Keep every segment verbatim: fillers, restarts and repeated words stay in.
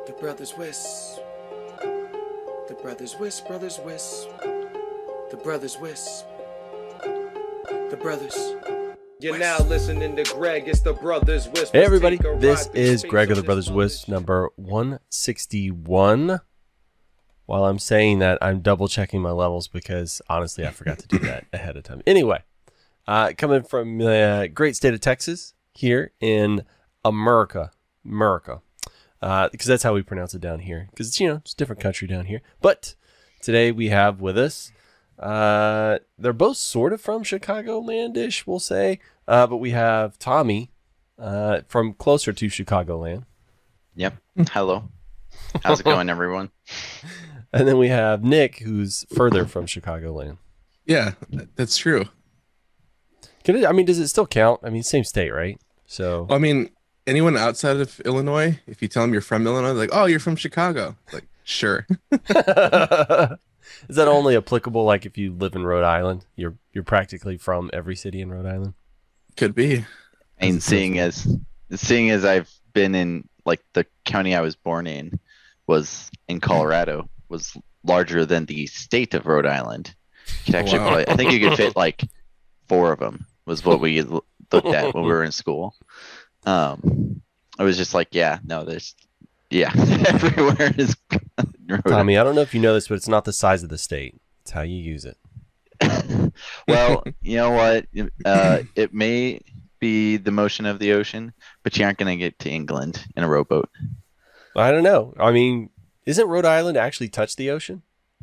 The brothers Wisp. The brothers Wisp, brothers Wisp. The brothers Wisp. The brothers. You're now listening to Greg. It's the Brothers Wisp. Hey everybody, this is Greg of the Brothers Wisp, number one sixty-one. While I'm saying that, I'm double checking my levels because honestly, I forgot to do that ahead of time. Anyway, uh, coming from the uh, great state of Texas here in America, America, uh, because that's how we pronounce it down here. Because it's, you know, it's a different country down here. But today we have with us, uh, they're both sort of from Chicagoland-ish, we'll say. Uh, but we have Tommy uh, from closer to Chicagoland. Yep. Hello. How's it going, everyone? And then we have Nick, who's further from Chicagoland. Yeah, that's true. Can it, I mean, does it still count? I mean, same state, right? So, I mean, anyone outside of Illinois, if you tell them you're from Illinois, they're like, oh, you're from Chicago. Like, sure. Is that only applicable like if you live in Rhode Island? You're you're practically from every city in Rhode Island? Could be. And seeing as seeing as I've been in like the county I was born in was in Colorado was larger than the state of Rhode Island. You could actually Wow. probably, I think you could fit like four of them was what we l- looked at when we were in school. Um, I was just like, yeah, no, there's yeah, everywhere is Rhode Tommy, I don't know if you know this, but it's not the size of the state. It's how you use it. Well, you know what? Uh, it may be the motion of the ocean, but you aren't going to get to England in a rowboat. I don't know. I mean, isn't Rhode Island actually touch the ocean?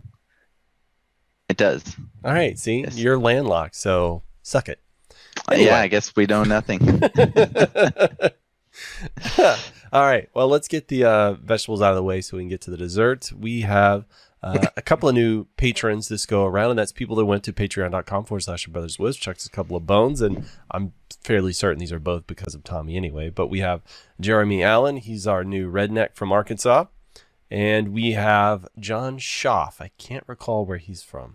It does. All right, see, Yes. you're landlocked, so suck it. Uh, Yeah, I guess we know nothing. All right. Well, let's get the uh, vegetables out of the way so we can get to the dessert. We have uh, a couple of new patrons this go around, and that's people that went to patreon.com forward slash brothers wisp, chucks a couple of bones, and I'm fairly certain these are both because of Tommy anyway. But we have Jeremy Allen. He's our new redneck from Arkansas. And we have John Schaff. I can't recall where he's from,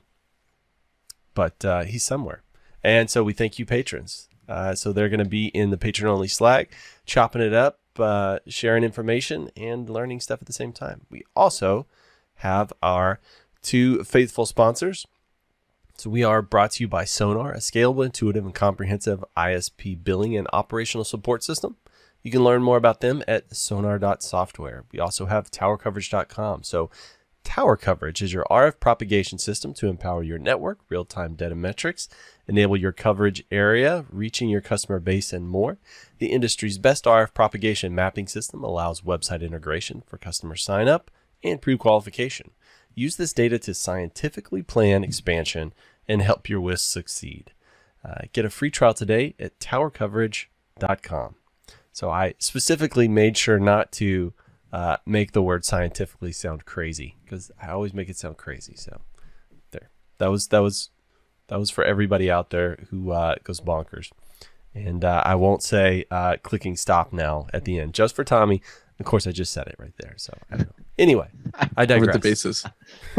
but uh, he's somewhere. And so we thank you, patrons. Uh, so they're going to be in the patron-only Slack, chopping it up, uh, sharing information, and learning stuff at the same time. We also have our two faithful sponsors. So we are brought to you by Sonar, a scalable, intuitive, and comprehensive I S P billing and operational support system. You can learn more about them at sonar dot software. We also have tower coverage dot com. So Tower Coverage is your R F propagation system to empower your network, real-time data metrics, enable your coverage area, reaching your customer base, and more. The industry's best R F propagation mapping system allows website integration for customer sign-up and pre-qualification. Use this data to scientifically plan expansion and help your W I S succeed. Uh, get a free trial today at tower coverage dot com. So I specifically made sure not to uh, make the word scientifically sound crazy because I always make it sound crazy. So there, that was that was that was for everybody out there who uh, goes bonkers. And uh, I won't say uh, clicking stop now at the end, just for Tommy. Of course, I just said it right there. So I don't know. Anyway, I digress. With the bases.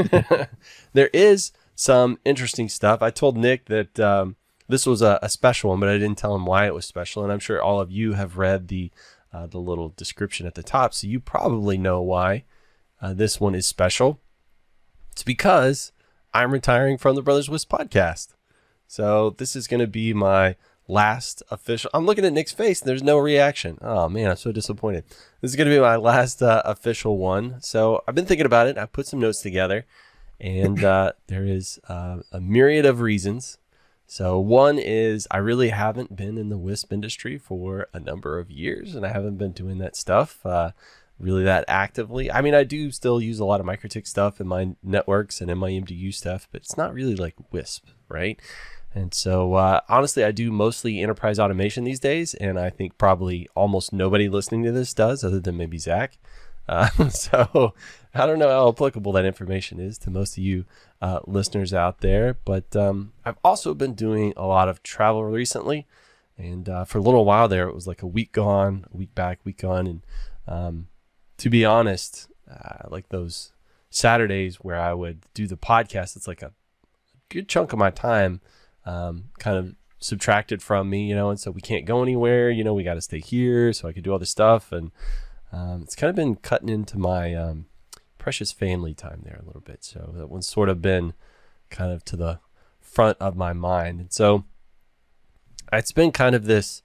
There is some interesting stuff. I told Nick that um, this was a, a special one, but I didn't tell him why it was special. And I'm sure all of you have read the uh, the little description at the top, so you probably know why uh, this one is special. It's because I'm retiring from the Brothers Wisp podcast. So this is going to be my last official. I'm looking at Nick's face and there's no reaction. Oh man, I'm so disappointed. This is going to be my last uh, official one. So I've been thinking about it. I put some notes together, and uh, there is uh, a myriad of reasons. So one is I really haven't been in the Wisp industry for a number of years, and I haven't been doing that stuff uh, really that actively. I mean, I do still use a lot of MikroTik stuff in my networks and in my M D U stuff, but it's not really like Wisp, right? And so, uh, honestly, I do mostly enterprise automation these days, and I think probably almost nobody listening to this does, other than maybe Zach. Uh, so I don't know how applicable that information is to most of you uh, listeners out there, but um, I've also been doing a lot of travel recently, and uh, for a little while there, it was like a week gone, a week back, week gone, and um, to be honest, uh, like those Saturdays where I would do the podcast, it's like a good chunk of my time um, kind of subtracted from me, you know, and so we can't go anywhere, you know, we got to stay here so I could do all this stuff, and Um, it's kind of been cutting into my um, precious family time there a little bit. So that one's sort of been kind of to the front of my mind. And so it's been kind of this,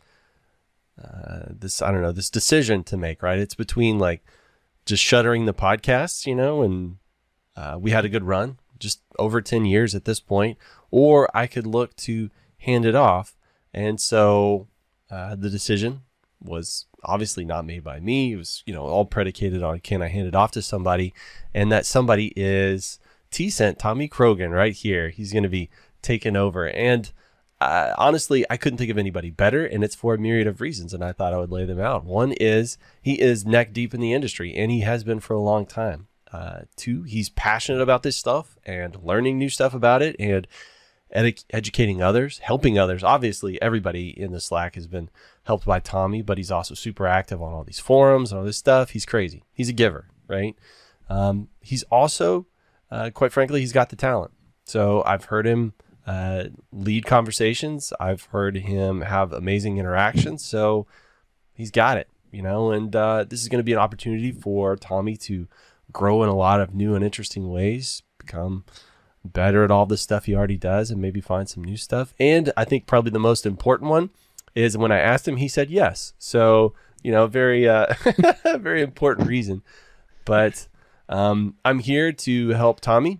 uh, this, I don't know, this decision to make, right? It's between like just shuttering the podcast, you know, and uh, we had a good run, just over ten years at this point, or I could look to hand it off. And so uh, the decision was obviously not made by me. It was, you know, all predicated on, can I hand it off to somebody? And that somebody is T-Cent, Tommy Krogan, right here. He's going to be taking over. And uh, honestly, I couldn't think of anybody better, and it's for a myriad of reasons, and I thought I would lay them out. One is he is neck deep in the industry, and he has been for a long time. Uh, two, he's passionate about this stuff and learning new stuff about it and ed- educating others, helping others. Obviously, everybody in the Slack has been helped by Tommy, but he's also super active on all these forums and all this stuff. He's crazy. He's a giver, right? Um, he's also, uh, quite frankly, he's got the talent. So I've heard him uh, lead conversations. I've heard him have amazing interactions. So he's got it, you know, and uh, this is going to be an opportunity for Tommy to grow in a lot of new and interesting ways, become better at all the stuff he already does, and maybe find some new stuff. And I think probably the most important one is when I asked him, he said yes. So, you know, very, uh, very important reason. But um, I'm here to help Tommy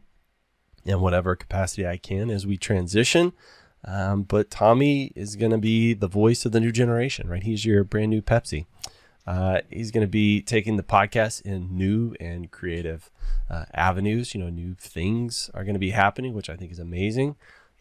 in whatever capacity I can as we transition. Um, but Tommy is going to be the voice of the new generation, right? He's your brand new Pepsi. Uh, he's going to be taking the podcast in new and creative uh, avenues. You know, new things are going to be happening, which I think is amazing.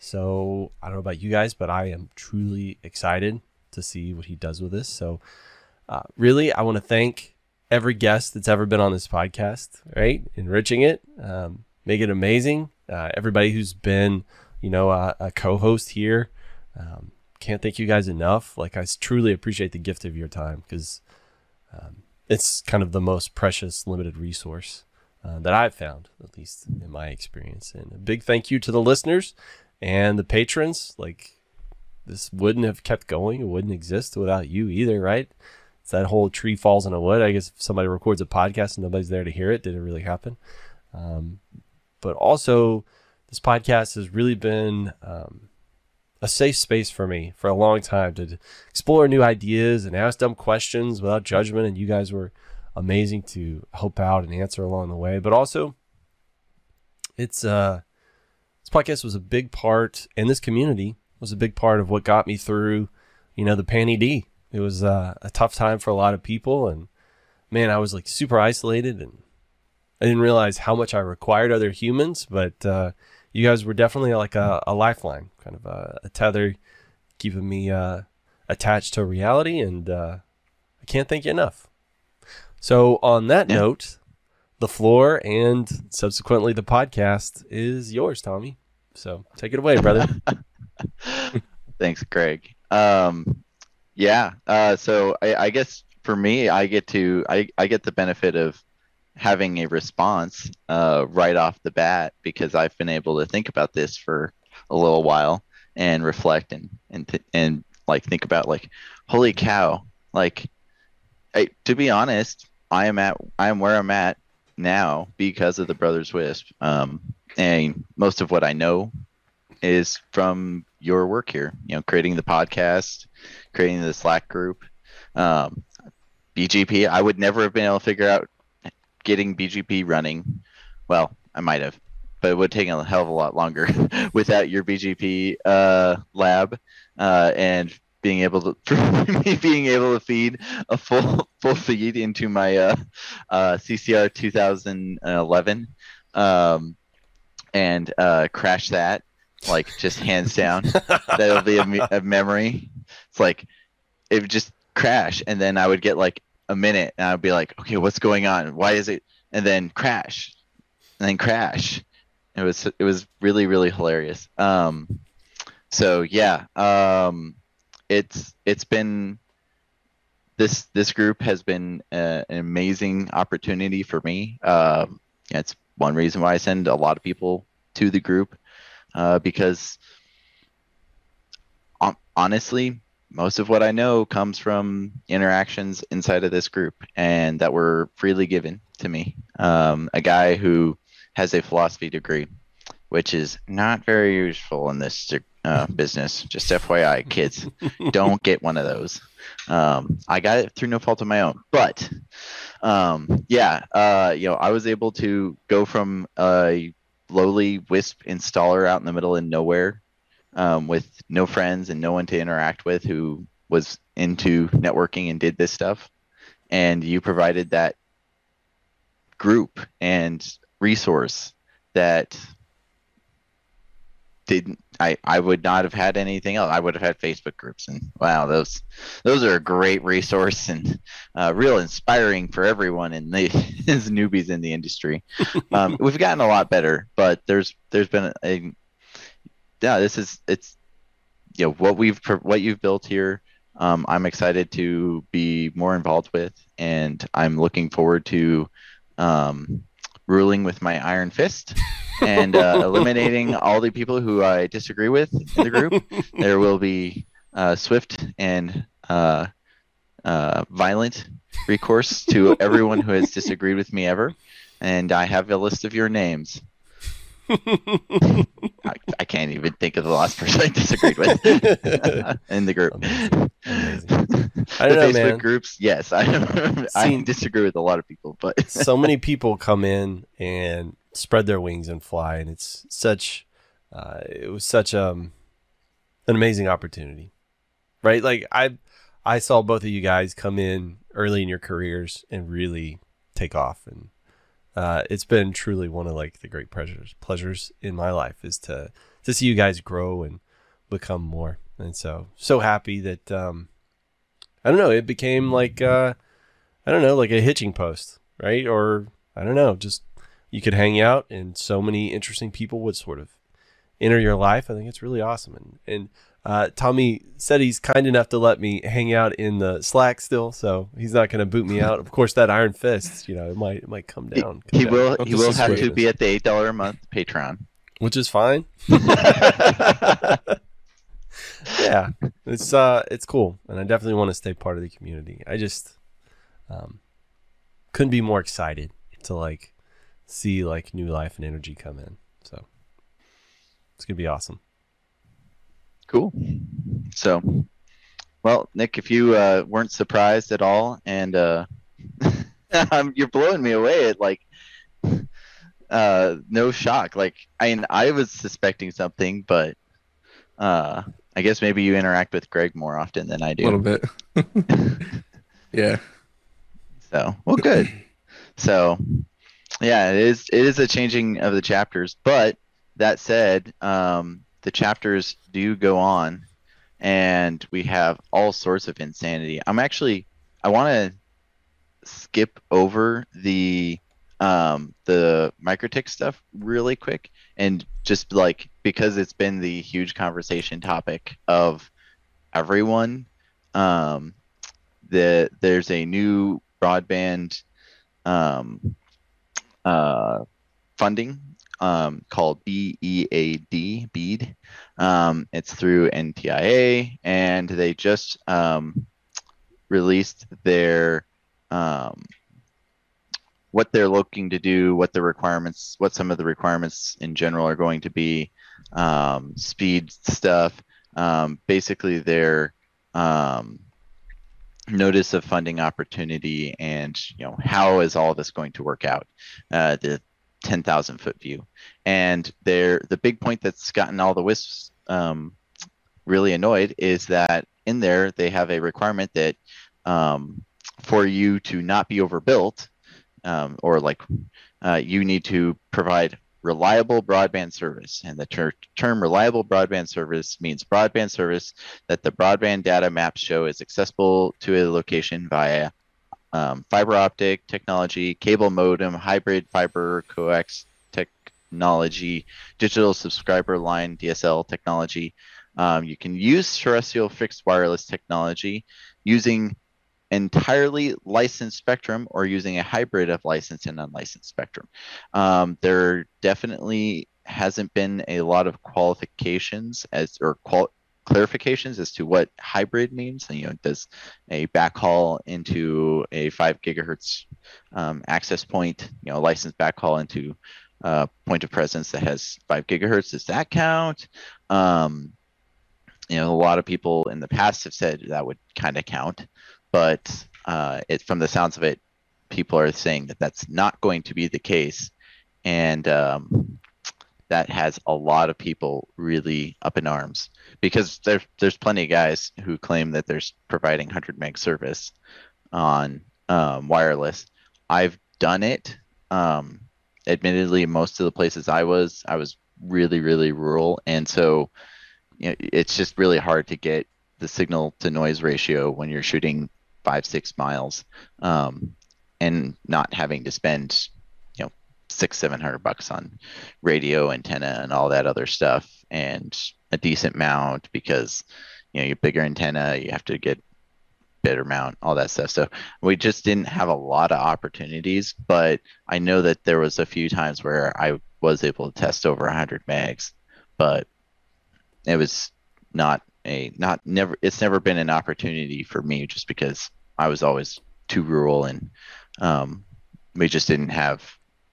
So I don't know about you guys, but I am truly excited to see what he does with this. So uh, really, I want to thank every guest that's ever been on this podcast, right? Enriching it, um, make it amazing. Uh, everybody who's been, you know, a, a co-host here. Um, can't thank you guys enough. Like, I truly appreciate the gift of your time, because Um, it's kind of the most precious, limited resource uh, that I've found, at least in my experience. And a big thank you to the listeners and the patrons. Like, this wouldn't have kept going. It wouldn't exist without you either, right? It's that whole tree falls in a wood. I guess if somebody records a podcast and nobody's there to hear it, did it really happen? Um, but also, this podcast has really been um, a safe space for me for a long time to explore new ideas and ask dumb questions without judgment. And you guys were amazing to help out and answer along the way. But also, it's uh, this podcast was a big part, and this community was a big part of what got me through, you know, the Panty D. It was uh, a tough time for a lot of people, and man, I was like super isolated, and I didn't realize how much I required other humans, but uh, you guys were definitely like a, a lifeline, kind of a, a tether, keeping me uh, attached to reality, and uh, I can't thank you enough. So on that yeah. note, the floor and subsequently the podcast is yours, Tommy. So take it away, brother. Thanks, Greg. Um, yeah. Uh, so I, I guess for me, I get to I, I get the benefit of having a response uh, right off the bat, because I've been able to think about this for a little while and reflect and and th- and like think about like, holy cow, like I, to be honest, I am at I am where I'm at now because of the Brothers Wisp, um, and most of what I know is from your work here. You know, creating the podcast, creating the Slack group, um, B G P. I would never have been able to figure out getting B G P running. Well, I might have, but it would take a hell of a lot longer without your B G P uh, lab uh, and being able to for me being able to feed a full full feed into my uh, uh, C C R two thousand eleven um, and uh, crash that, like, just hands down. That'll be a, me- a memory. It's like it would just crash, and then I would get like a minute, and I'd be like, okay, what's going on? Why is it? And then crash, and then crash. It was it was really really hilarious. Um, so yeah, um, it's it's been this this group has been uh, an amazing opportunity for me. Um, yeah, it's one reason why I send a lot of people to the group, uh, because on, honestly, most of what I know comes from interactions inside of this group and that were freely given to me. Um, a guy who has a philosophy degree, which is not very useful in this uh, business. Just F Y I, kids, don't get one of those. Um, I got it through no fault of my own, but um, yeah, uh, you know, I was able to go from a lowly Wisp installer out in the middle of nowhere um, with no friends and no one to interact with who was into networking and did this stuff. And you provided that group and resource that didn't I, I would not have had anything else. I would have had Facebook groups, and wow, those those are a great resource and uh, real inspiring for everyone in the as newbies in the industry. Um, we've gotten a lot better, but there's there's been a, a yeah, this is it's you know what we've what you've built here. Um, I'm excited to be more involved with, and I'm looking forward to um, ruling with my iron fist and uh, eliminating all the people who I disagree with in the group. There will be uh, swift and uh, uh, violent recourse to everyone who has disagreed with me ever, and I have a list of your names. I, I can't even think of the last person I disagreed with in the group. Amazing. Amazing. I The don't know, Facebook man. groups, yes, I I Seen- disagree with a lot of people, but So many people come in and spread their wings and fly, and it's such uh, it was such um an amazing opportunity, right? Like I I saw both of you guys come in early in your careers and really take off, and uh, it's been truly one of like the great pleasures pleasures in my life is to to see you guys grow and become more. And so so happy that um I don't know, it became like uh I don't know, like a hitching post, right? Or I don't know, just you could hang out and so many interesting people would sort of enter your life. I think it's really awesome. And and uh, Tommy said he's kind enough to let me hang out in the Slack still, so he's not going to boot me out. Of course, that Iron Fist, you know, it might it might come he, down. Come he down, will Don't he will have to dissuade be us. at the eight dollar a month Patreon. which is fine. Yeah, it's uh, it's cool, and I definitely want to stay part of the community. I just um, couldn't be more excited to like see like new life and energy come in. So it's gonna be awesome. Cool. So, well, Nick, if you uh, weren't surprised at all, and uh, um, you're blowing me away at like uh, no shock. Like I mean, I was suspecting something, but uh, I guess maybe you interact with Greg more often than I A do. little bit. Yeah. So, well, good. So, yeah, it is. It is a changing of the chapters, but that said, um, the chapters do go on, and we have all sorts of insanity. I'm actually, I want to skip over the um, the Microtik stuff really quick, and just like because it's been the huge conversation topic of everyone. Um, the there's a new broadband um, uh, funding um, called B E A D, BEAD. Um, it's through N T I A, and they just um, released their um, what they're looking to do, what the requirements, what some of the requirements in general are going to be, um, speed stuff. Um, basically, their um, notice of funding opportunity, and you know how is all this going to work out. Uh, the ten thousand foot view, and there the big point that's gotten all the wisps um, really annoyed is that in there they have a requirement that um, for you to not be overbuilt, um, or like uh, you need to provide reliable broadband service, and the ter- term reliable broadband service means broadband service that the broadband data maps show is accessible to a location via um, fiber optic technology, cable modem, hybrid fiber coax technology, digital subscriber line D S L technology. Um, you can use terrestrial fixed wireless technology using entirely licensed spectrum or using a hybrid of licensed and unlicensed spectrum. Um, there definitely hasn't been a lot of qualifications as or qual clarifications as to what hybrid means. You know, does a backhaul into a five gigahertz um, access point, you know, licensed backhaul into a point of presence that has five gigahertz, does that count? Um, you know, a lot of people in the past have said that would kind of count, but uh, it, from the sounds of it, people are saying that that's not going to be the case. And um, that has a lot of people really up in arms, because there, there's plenty of guys who claim that there's providing one hundred meg service on um, wireless. I've done it. Um, admittedly, most of the places I was, I was really, really rural. And so you know, it's just really hard to get the signal to noise ratio when you're shooting five, six miles um, and not having to spend six, seven hundred bucks on radio antenna and all that other stuff, and a decent mount, because you know, your bigger antenna, you have to get better mount, all that stuff. So we just didn't have a lot of opportunities, but I know that there was a few times where I was able to test over one hundred megs, but it was not a not never it's never been an opportunity for me, just because I was always too rural, and um, we just didn't have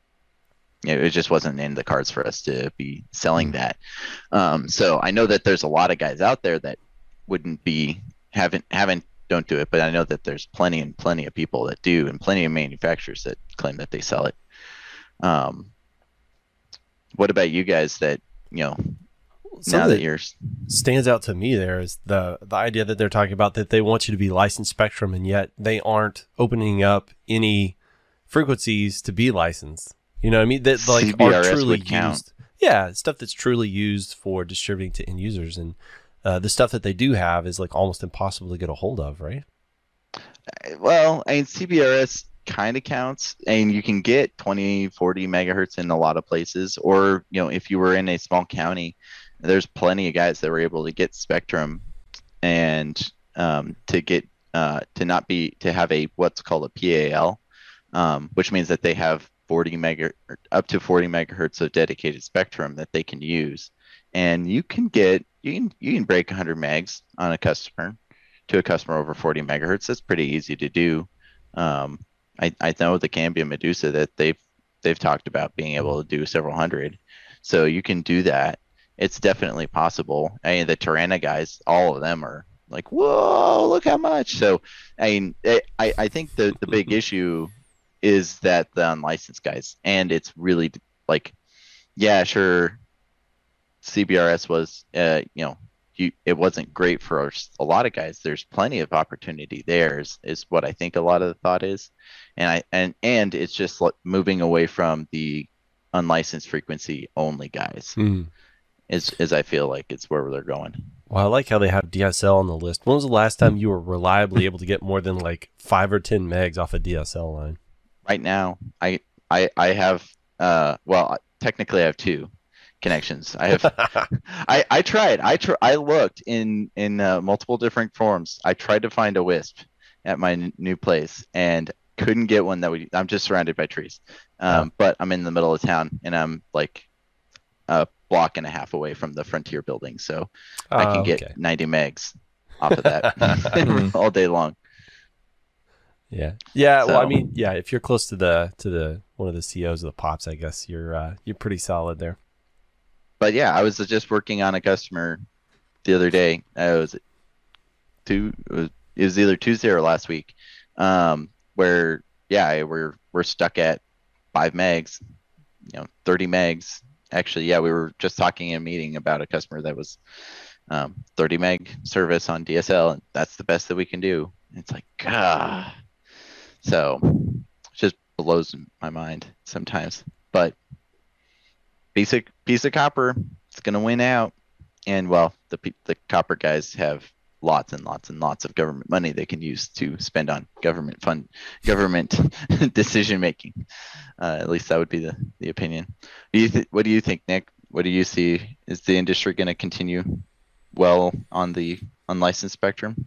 it just wasn't in the cards for us to be selling that. Um, so I know that there's a lot of guys out there that wouldn't be, haven't, haven't, don't do it, but I know that there's plenty and plenty of people that do, and plenty of manufacturers that claim that they sell it. Um, what about you guys that, you know, Something now that that you're stands out to me there is the the idea that they're talking about, that they want you to be licensed spectrum, and yet they aren't opening up any frequencies to be licensed. You know what I mean? That like C B R S are truly would count. used. Yeah, stuff that's truly used for distributing to end users, and uh, the stuff that they do have is like almost impossible to get a hold of, right? Well, I mean, C B R S kind of counts, and you can get twenty, forty megahertz in a lot of places. Or, you know, if you were in a small county, there's plenty of guys that were able to get spectrum and um, to get uh, to not be to have a what's called a P A L, um, which means that they have forty mega up to forty megahertz of dedicated spectrum that they can use. And you can get you can you can break one hundred megs on a customer to a customer over forty megahertz. That's pretty easy to do. Um, I, I know the Cambia Medusa that they've they've talked about being able to do several hundred, so you can do that. It's definitely possible. I mean, the Tirana guys, all of them are like, whoa, look how much. So I mean, I I think the the big issue is that the unlicensed guys, and it's really like, yeah, sure, C B R S was, uh, you know, you, it wasn't great for a lot of guys. There's plenty of opportunity there, is, is what I think a lot of the thought is, and I and and it's just like moving away from the unlicensed frequency only guys. Mm. Is is I feel like it's where they're going. Well, I like how they have D S L on the list. When was the last time you were reliably able to get more than like five or ten megs off a D S L line? Right now, I I I have uh well technically I have two connections. I have I I tried. I tr- I looked in in uh, multiple different forums. I tried to find a WISP at my n- new place and couldn't get one that would. I'm just surrounded by trees, um, Oh. but I'm in the middle of town and I'm like a block and a half away from the Frontier building, so I can Oh, get okay. ninety megs off of that all day long. Yeah, yeah. Well, I So- mean, yeah. If you're close to the to the one of the C Os of the pops, I guess you're uh, you're pretty solid there. But yeah, I was just working on a customer the other day. Uh, it was two. It was, it was either Tuesday or last week, um, where yeah, we're we're stuck at five megs, you know, thirty megs. Actually, yeah, we were just talking in a meeting about a customer that was um, thirty meg service on D S L, and that's the best that we can do. It's like, ah, so it just blows my mind sometimes. But piece of piece of copper, it's gonna win out. And well, the pe- the copper guys have lots and lots and lots of government money they can use to spend on government fund government decision making. Uh, at least that would be the, the opinion. Do you th- what do you think, Nick? What do you see? Is the industry going to continue well on the unlicensed spectrum?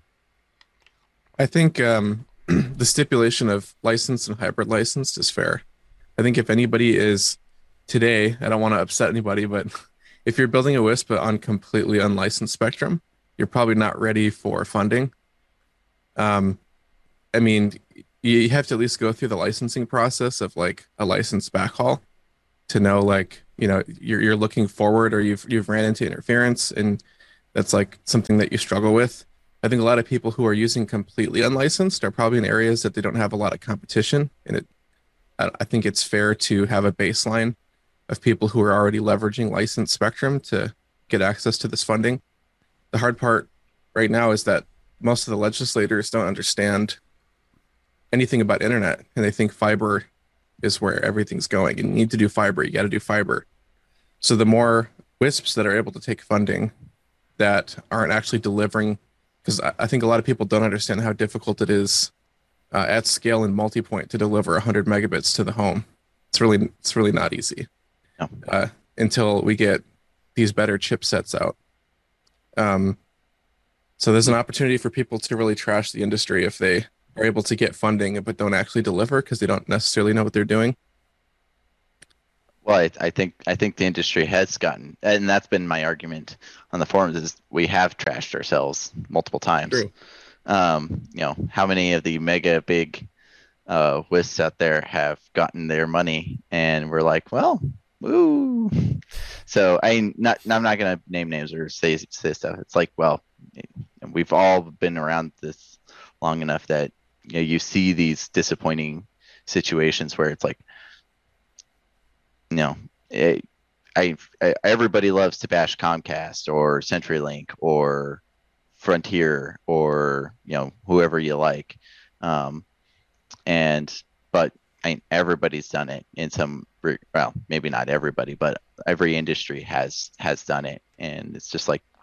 I think um, the stipulation of licensed and hybrid licensed is fair. I think if anybody is today, I don't want to upset anybody, but if you're building a WISP on completely unlicensed spectrum, you're probably not ready for funding. Um, I mean, you have to at least go through the licensing process of like a licensed backhaul to know like, you know, you're you're looking forward or you've you've ran into interference, and that's like something that you struggle with. I think a lot of people who are using completely unlicensed are probably in areas that they don't have a lot of competition, and it I I think it's fair to have a baseline of people who are already leveraging licensed spectrum to get access to this funding. The hard part right now is that most of the legislators don't understand anything about internet, and they think fiber is where everything's going. And you need to do fiber, you got to do fiber. So the more WISPs that are able to take funding that aren't actually delivering, because I, I think a lot of people don't understand how difficult it is uh, at scale and multi-point to deliver one hundred megabits to the home. It's really it's really not easy No. uh, until we get these better chipsets out. Um, so there's an opportunity for people to really trash the industry if they are able to get funding but don't actually deliver because they don't necessarily know what they're doing. Well, I, I think I think the industry has gotten, and that's been my argument on the forums, is we have trashed ourselves multiple times. True. Um, you know, how many of the mega big uh, WISPs out there have gotten their money, and we're like, well, woo. So I not I'm not gonna name names or say say stuff. It's like, well, we've all been around this long enough that you know you see these disappointing situations where it's like, you know, it, I, I everybody loves to bash Comcast or CenturyLink or Frontier or you know whoever you like, um, and but I mean, everybody's done it in some, well, maybe not everybody, but every industry has has done it, and it's just like,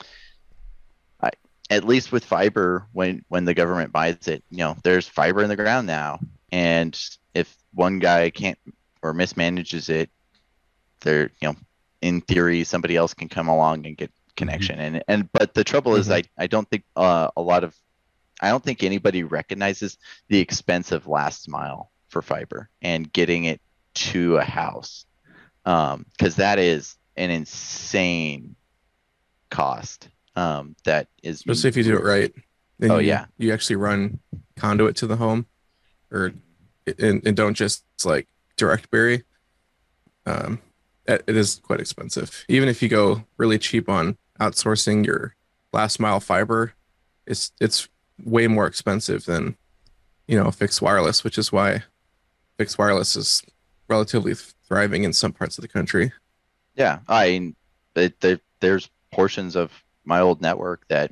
I, at least with fiber, when when the government buys it, you know, there's fiber in the ground now, and if one guy can't or mismanages it, there, you know, in theory, somebody else can come along and get connection. Mm-hmm. And and but the trouble mm-hmm. is, I I don't think uh, a lot of, I don't think anybody recognizes the expense of last mile for fiber and getting it to a house, um, because that is an insane cost. Um, that is, especially if you do it right. Then oh you, yeah, you actually run conduit to the home, or and, and don't just like direct bury. Um, it, it is quite expensive. Even if you go really cheap on outsourcing your last mile fiber, it's it's way more expensive than, you know, fixed wireless, which is why fixed wireless is relatively thriving in some parts of the country. Yeah, I it, there, there's portions of my old network that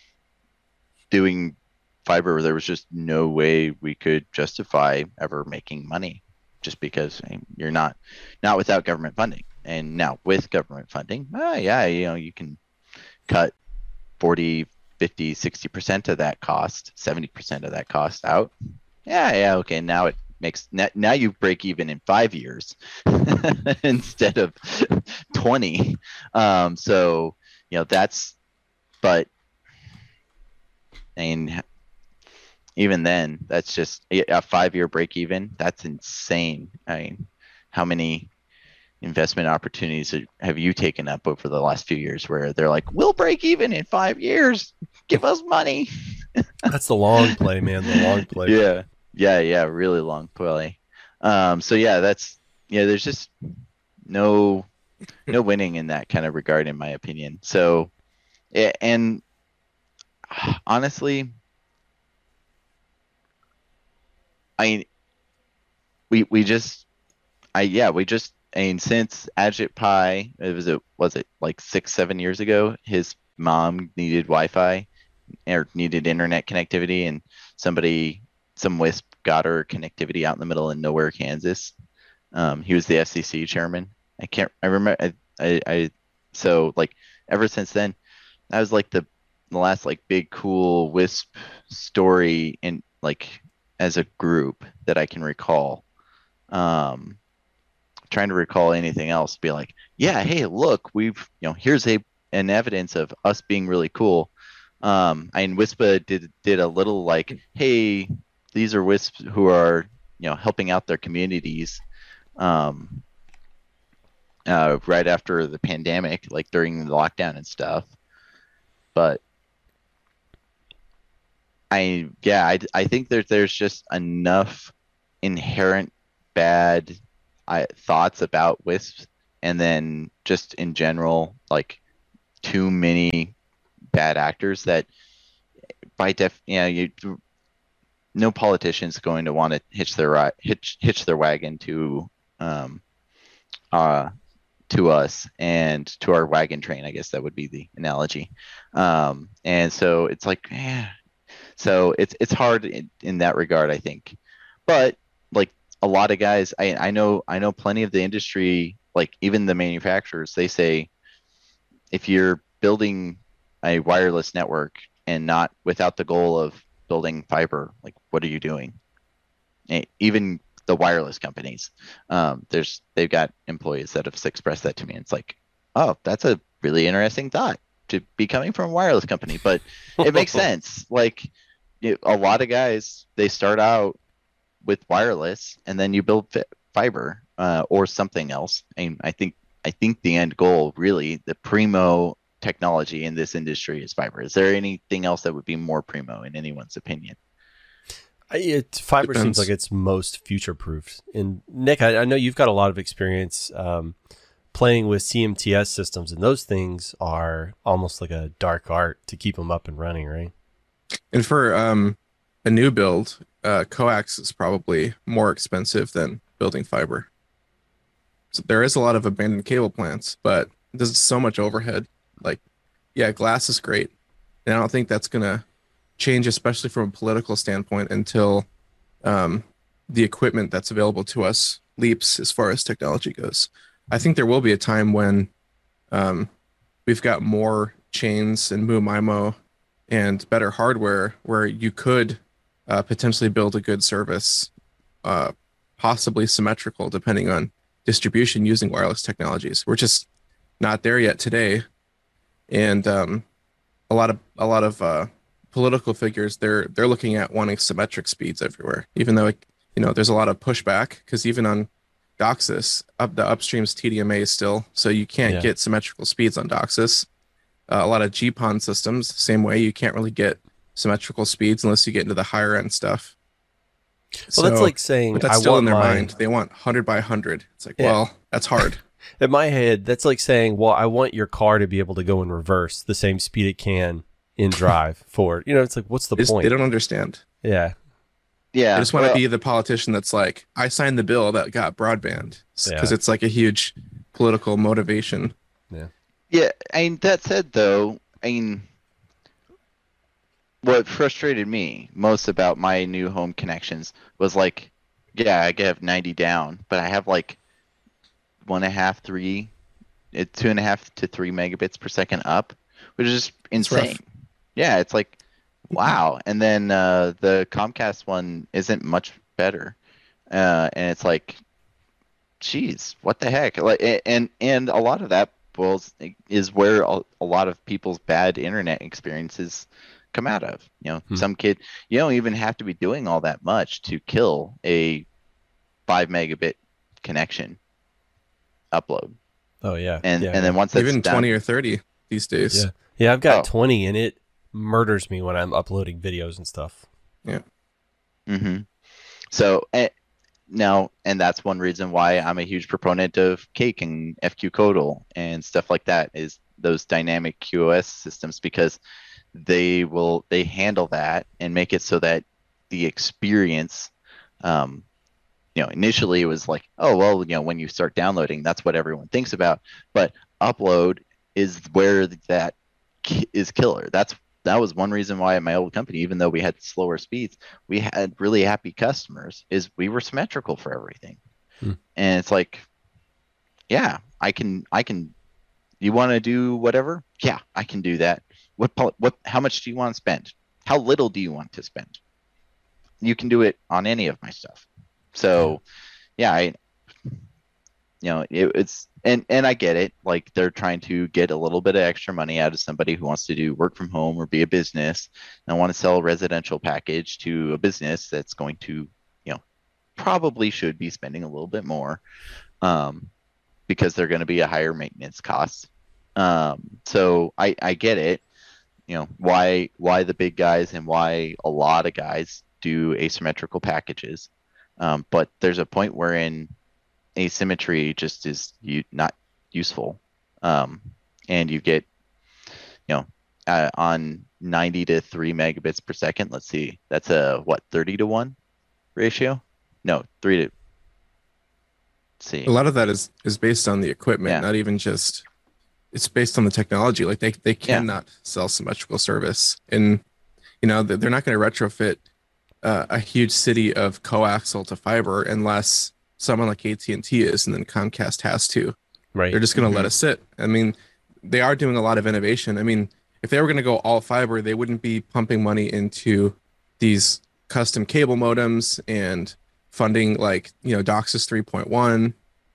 doing fiber, there was just no way we could justify ever making money, just because I mean, you're not not without government funding. And now with government funding, ah, yeah, you know, you can cut forty, fifty, sixty percent of that cost, seventy percent of that cost out. Yeah, yeah, okay. Now it makes, now you break even in five years instead of twenty. Um, so, you know, that's, but, I mean, even then, that's just a five-year break even. That's insane. I mean, how many investment opportunities have you taken up over the last few years where they're like, we'll break even in five years, give us money? That's the long play, man. The long play. Yeah, yeah, yeah, really long play. Um, so yeah, that's, yeah, there's just no no winning in that kind of regard, in my opinion. So, and honestly, I mean, we we just, I yeah, we just, I mean, since Ajit Pai, it was it was it like six seven years ago, his mom needed Wi-Fi or needed internet connectivity, and somebody, some WISP got her connectivity out in the middle of nowhere, Kansas. Um, he was the F C C chairman. I can't, I remember, I, I, I so like ever since then, that was like the the last like big cool WISP story in like as a group that I can recall. Um, trying to recall anything else, be like, yeah, hey, look, we've, you know, here's a an evidence of us being really cool. Um, I mean, WISPA did did a little like, hey, these are WISPs who are, you know, helping out their communities. Um, uh, right after the pandemic, like during the lockdown and stuff. but I yeah, I I think that there's just enough inherent bad I, thoughts about wisps, and then just in general, like too many bad actors that by def, you know, you no politician's going to want to hitch their ri- hitch hitch their wagon to um uh to us and to our wagon train. I guess that would be the analogy. Um, and so it's like, yeah. So it's it's hard in, in that regard, I think. But like a lot of guys, I I know I know plenty of the industry, like even the manufacturers, they say if you're building a wireless network and not without the goal of building fiber, like what are you doing? Eh, Even the wireless companies, um, there's they've got employees that have expressed that to me. And it's like, oh, that's a really interesting thought to be coming from a wireless company, but it makes sense. Like you, a lot of guys, they start out with wireless and then you build fi- fiber uh, or something else. And I think I think the end goal, really, the primo technology in this industry is fiber. Is there anything else that would be more primo in anyone's opinion? I- It fiber Depends. seems like it's most future proof. And Nick, I, I know you've got a lot of experience um, playing with C M T S systems, and those things are almost like a dark art to keep them up and running, right? And for um, a new build, uh, coax is probably more expensive than building fiber. So there is a lot of abandoned cable plants, but there's so much overhead. Like, yeah, glass is great, and I don't think that's gonna change, especially from a political standpoint, until um, the equipment that's available to us leaps as far as technology goes. I think there will be a time when um, we've got more chains and MU-MIMO and better hardware where you could uh, potentially build a good service, uh, possibly symmetrical, depending on distribution using wireless technologies. We're just not there yet today, and um, a lot of a lot of uh, political figures they're they're looking at wanting symmetric speeds everywhere, even though you know there's a lot of pushback because even on DOCSIS, up the upstream's T D M A still, so you can't Yeah. get symmetrical speeds on DOCSIS. Uh, a lot of G PON systems, same way, you can't really get symmetrical speeds unless you get into the higher end stuff. Well, that's like saying but that's I still want in their my, mind. They want one hundred by one hundred. It's like, Yeah. well, that's hard. in my head, that's like saying, well, I want your car to be able to go in reverse the same speed it can in drive forward. You know, it's like, what's the They, just- point? they don't understand. Yeah. Yeah, I just want well, to be the politician that's like, I signed the bill that got broadband because Yeah. it's like a huge political motivation. yeah. I mean, that said, though, I mean, what frustrated me most about my new home connections was like, yeah, I have ninety down, but I have like one and a half, three, uh, two and a half to three megabits per second up, which is just It's rough. insane. Yeah, it's like, wow. And then uh, the Comcast one isn't much better, uh, and it's like, geez, what the heck? Like, a- and and a lot of that boils is where a, a lot of people's bad internet experiences come out of. You know, Hmm. some kid, you don't even have to be doing all that much to kill a five megabit connection upload, Oh, yeah. and yeah, and yeah. then once that's Even done, twenty or thirty these days. Yeah. Yeah, I've got Oh. twenty, and it murders me when I'm uploading videos and stuff. hmm So eh, now, and that's one reason why I'm a huge proponent of Cake and F Q Codal and stuff like that, is those dynamic Q o S systems, because they will they handle that and make it so that the experience, um, you know, initially it was like, oh well, you know, when you start downloading, that's what everyone thinks about, but upload is where that ki- is killer. That's that was one reason why at my old company, even though we had slower speeds, we had really happy customers, is we were symmetrical for everything. Hmm. And it's like, yeah, I can I can you want to do whatever? Yeah, I can do that. What pol- what how much do you want to spend? How little do you want to spend? You can do it on any of my stuff. So, yeah, I you know, it, it's and and I get it. Like they're trying to get a little bit of extra money out of somebody who wants to do work from home or be a business and want to sell a residential package to a business that's going to, you know, probably should be spending a little bit more, um, because they're going to be a higher maintenance cost. Um, so I I get it. you know why why the big guys and why a lot of guys do asymmetrical packages. Um, but there's a point wherein asymmetry just is you not useful, um, and you get you know uh, on ninety to three megabits per second. Let's see, that's a what thirty to one ratio? No, three to. Let's see. A lot of that is is based on the equipment, Yeah. not even just. It's based on the technology. Like they they cannot yeah. sell symmetrical service, and you know they're not going to retrofit uh, a huge city of coaxial to fiber unless someone like A T and T is, and then Comcast has to. Right. They're just going to Mm-hmm. let us sit. I mean, they are doing a lot of innovation. I mean, if they were going to go all fiber, they wouldn't be pumping money into these custom cable modems and funding like, you know, DOCSIS three point one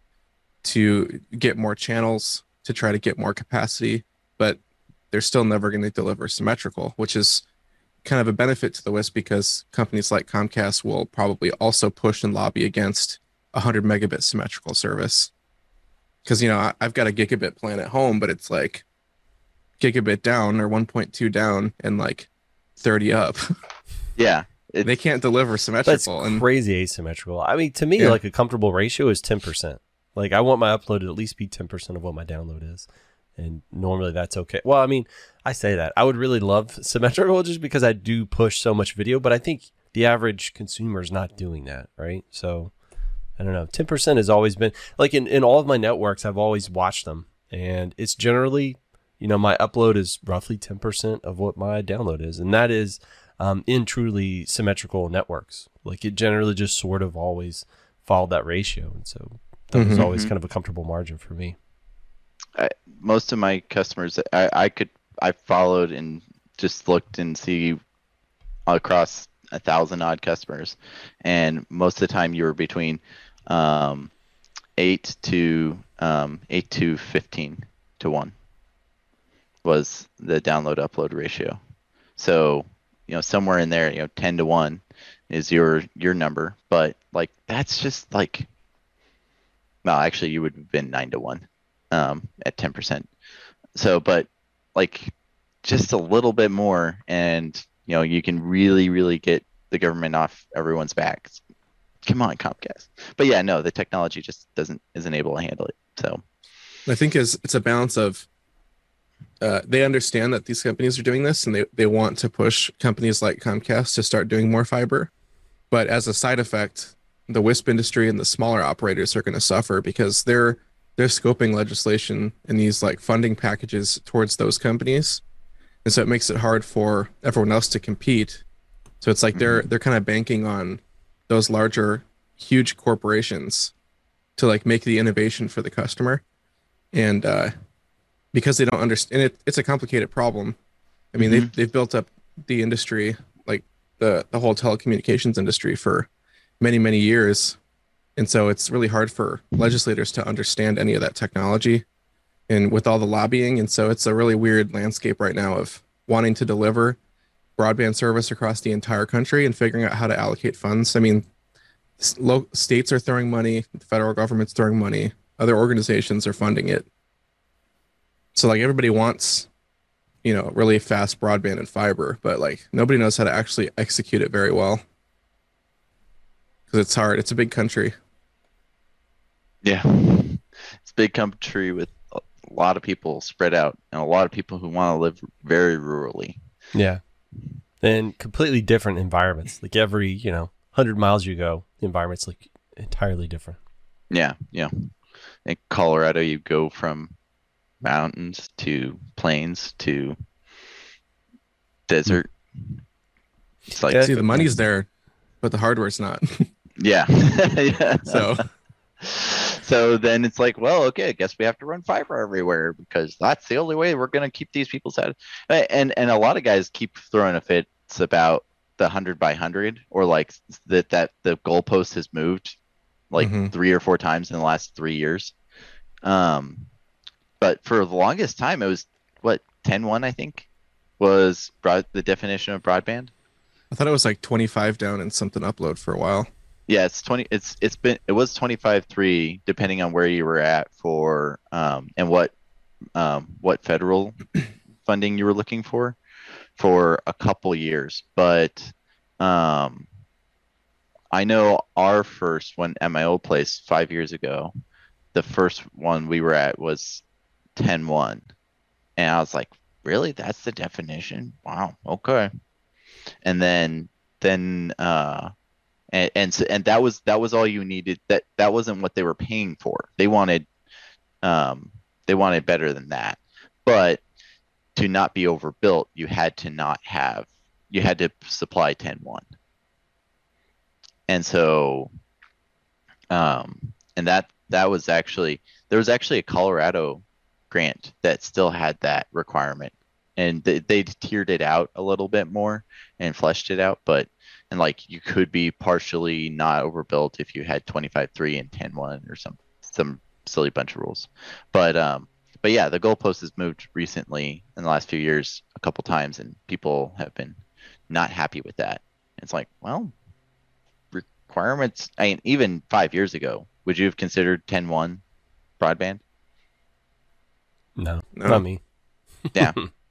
to get more channels to try to get more capacity, but they're still never going to deliver symmetrical, which is kind of a benefit to the W I S P because companies like Comcast will probably also push and lobby against one hundred megabit symmetrical service. Because, you know, I, I've got a gigabit plan at home, but it's like gigabit down or one point two down and like thirty up. Yeah. It's, They can't deliver That's symmetrical. and crazy asymmetrical. I mean, to me, Yeah. like a comfortable ratio is ten percent. Like I want my upload to at least be ten percent of what my download is. And normally that's okay. Well, I mean, I say that. I would really love symmetrical just because I do push so much video, but I think the average consumer is not doing that, right? So I don't know. ten percent has always been, like in, in all of my networks, I've always watched them. And it's generally, you know, my upload is roughly ten percent of what my download is. And that is um, in truly symmetrical networks. Like it generally just sort of always followed that ratio. And so that was Mhm. always kind of a comfortable margin for me. I, most of my customers, I, I could, I followed and just looked and see across a thousand odd customers, and most of the time you were between um, eight to um, eight to fifteen to one was the download upload ratio. So you know somewhere in there, you know, ten to one is your your number, but like that's just like, well, actually you would have been nine to one um, at ten percent. So, but like just a little bit more, and you know you can really, really get the government off everyone's backs. Come on, Comcast. But yeah, no, the technology just doesn't isn't able to handle it. So I think is it's a balance of uh, they understand that these companies are doing this, and they, they want to push companies like Comcast to start doing more fiber. But as a side effect, the W I S P industry and the smaller operators are going to suffer because they're they're scoping legislation and these like funding packages towards those companies, and so it makes it hard for everyone else to compete. So it's like they're they're kind of banking on those larger, huge corporations to like make the innovation for the customer, and uh, because they don't understand it, it's a complicated problem. I mean, Mhm. they've they've built up the industry, like the the whole telecommunications industry, for many many years, and so it's really hard for legislators to understand any of that technology, and with all the lobbying, and so it's a really weird landscape right now of wanting to deliver broadband service across the entire country and figuring out how to allocate funds. I mean, s- lo- states are throwing money, the federal government's throwing money, other organizations are funding it. So like everybody wants, you know, really fast broadband and fiber, but like nobody knows how to actually execute it very well because it's hard. It's a big country. yeah, it's a big country with a lot of people spread out and a lot of people who want to live very rurally. Yeah. And completely different environments. Like every, you know, one hundred miles you go, the environment's like entirely different. Yeah, yeah. In Colorado, you go from mountains to plains to desert. It's like, Yeah. See, the money's there, but the hardware's not. yeah. yeah. So So then it's like, well, okay, I guess we have to run fiber everywhere because that's the only way we're going to keep these people sad. And and a lot of guys keep throwing a fit about the hundred by hundred, or like that that the goalpost has moved like Mhm. three or four times in the last three years. Um, but for the longest time, it was what ten one I think was broad, the definition of broadband. I thought it was like twenty-five down and something upload for a while. Yeah, it's twenty. It's it's been it was twenty-five three depending on where you were at for um and what um what federal funding you were looking for. for a couple years, but um, I know our first one at my old place five years ago, the first one we were at was ten one. And I was like, really? That's the definition? Wow. Okay. And then, then, uh, and, and, so, and that was, that was all you needed. That, that wasn't what they were paying for. They wanted, um, they wanted better than that, but to not be overbuilt, you had to not have, you had to supply ten one. And so, um, and that, that was actually, there was actually a Colorado grant that still had that requirement, and they, they tiered it out a little bit more and fleshed it out, but, and like you could be partially not overbuilt if you had twenty-five three and ten one or some, some silly bunch of rules. But, um, but yeah, the goalpost has moved recently in the last few years a couple times, and people have been not happy with that. It's like, well, requirements, I mean, even five years ago, would you have considered ten one broadband? No, No. not me. Yeah.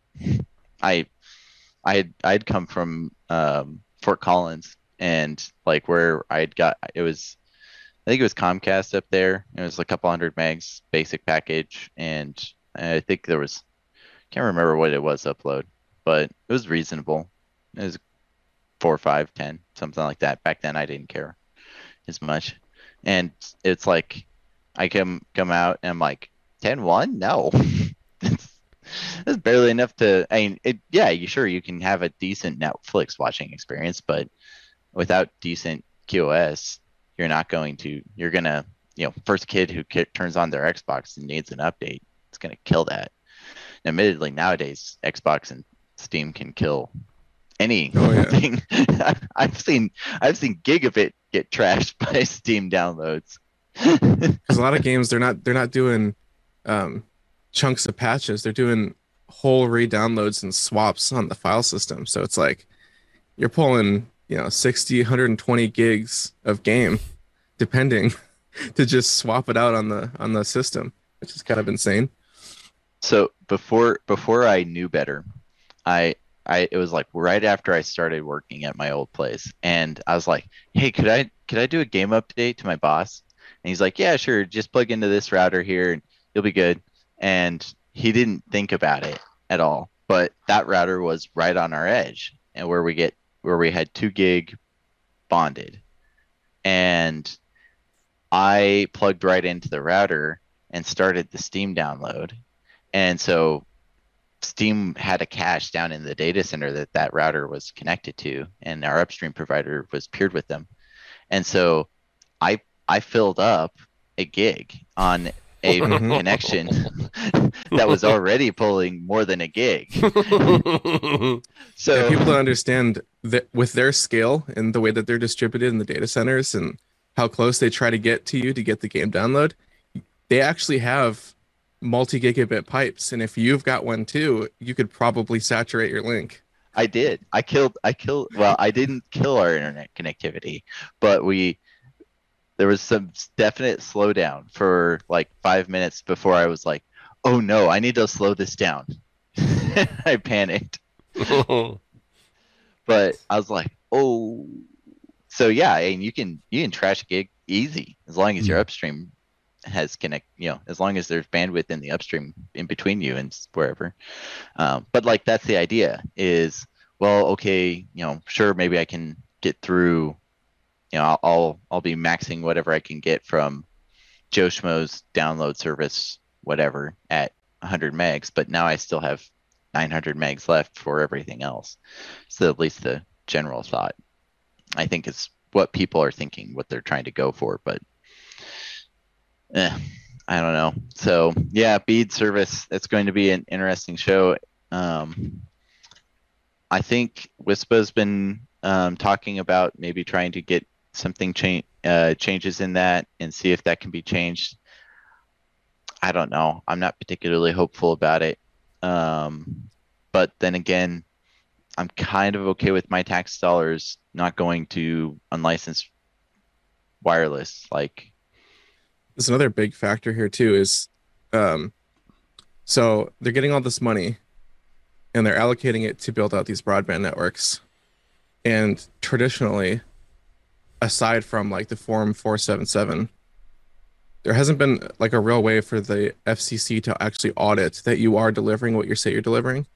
I I had I'd come from um Fort Collins, and like where I'd got, it was, I think it was Comcast up there. It was a couple hundred megs basic package, and I think there was, can't remember what it was upload, but it was reasonable. It was four, five, ten, something like that. Back then I didn't care as much. And it's like I come come out and I'm like, ten one? No. It's, it's barely enough to, I mean, it, yeah, you sure you can have a decent Netflix watching experience, but without decent Q O S, you're not going to, you're going to, you know, first kid who ki- turns on their Xbox and needs an update, it's going to kill that. And admittedly, nowadays, Xbox and Steam can kill anything. Oh, yeah. I've seen, I've seen gigabit get trashed by Steam downloads. Because a lot of games, they're not they're not doing um, chunks of patches. They're doing whole re-downloads and swaps on the file system. So it's like you're pulling, you know, sixty, one hundred twenty gigs of game, depending, to just swap it out on the on the system, which is kind of insane. So before before I knew better, I I it was like right after I started working at my old place, and I was like, hey, could I could I do a game update to my boss? And he's like, yeah, sure, just plug into this router here and you'll be good. And he didn't think about it at all. But that router was right on our edge, and where we get where we had two gig bonded. And I plugged right into the router and started the Steam download. And so Steam had a cache down in the data center that that router was connected to, and our upstream provider was paired with them. And so I I filled up a gig on a connection that was already pulling more than a gig. So Yeah, people don't understand that with their scale and the way that they're distributed in the data centers and how close they try to get to you to get the game download, they actually have multi-gigabit pipes, and if you've got one too, you could probably saturate your link. I did. I killed. I killed. Well, I didn't kill our internet connectivity, but we. There was some definite slowdown for like five minutes before I was like, "Oh no, I need to slow this down." I panicked, but I was like, "Oh." So yeah, and you can you can trash a gig easy as long as your upstream has connect. You know, as long as there's bandwidth in the upstream in between you and wherever. Um, but like that's the idea is, well, okay, you know, sure, maybe I can get through. You know, I'll, I'll I'll be maxing whatever I can get from Joe Schmo's download service, whatever, at one hundred megs. But now I still have nine hundred megs left for everything else. So at least the general thought, I think, is what people are thinking, what they're trying to go for. But eh, I don't know. So yeah, bead service. It's going to be an interesting show. Um, I think Wispa's been um, talking about maybe trying to get something change uh, changes in that and see if that can be changed. I don't know. I'm not particularly hopeful about it. Um, but then again, I'm kind of okay with my tax dollars not going to unlicensed wireless. Like, There's another big factor here too is, um, so they're getting all this money, and they're allocating it to build out these broadband networks. And traditionally, aside from like the Form four seventy-seven, there hasn't been like a real way for the F C C to actually audit that you are delivering what you say you're delivering.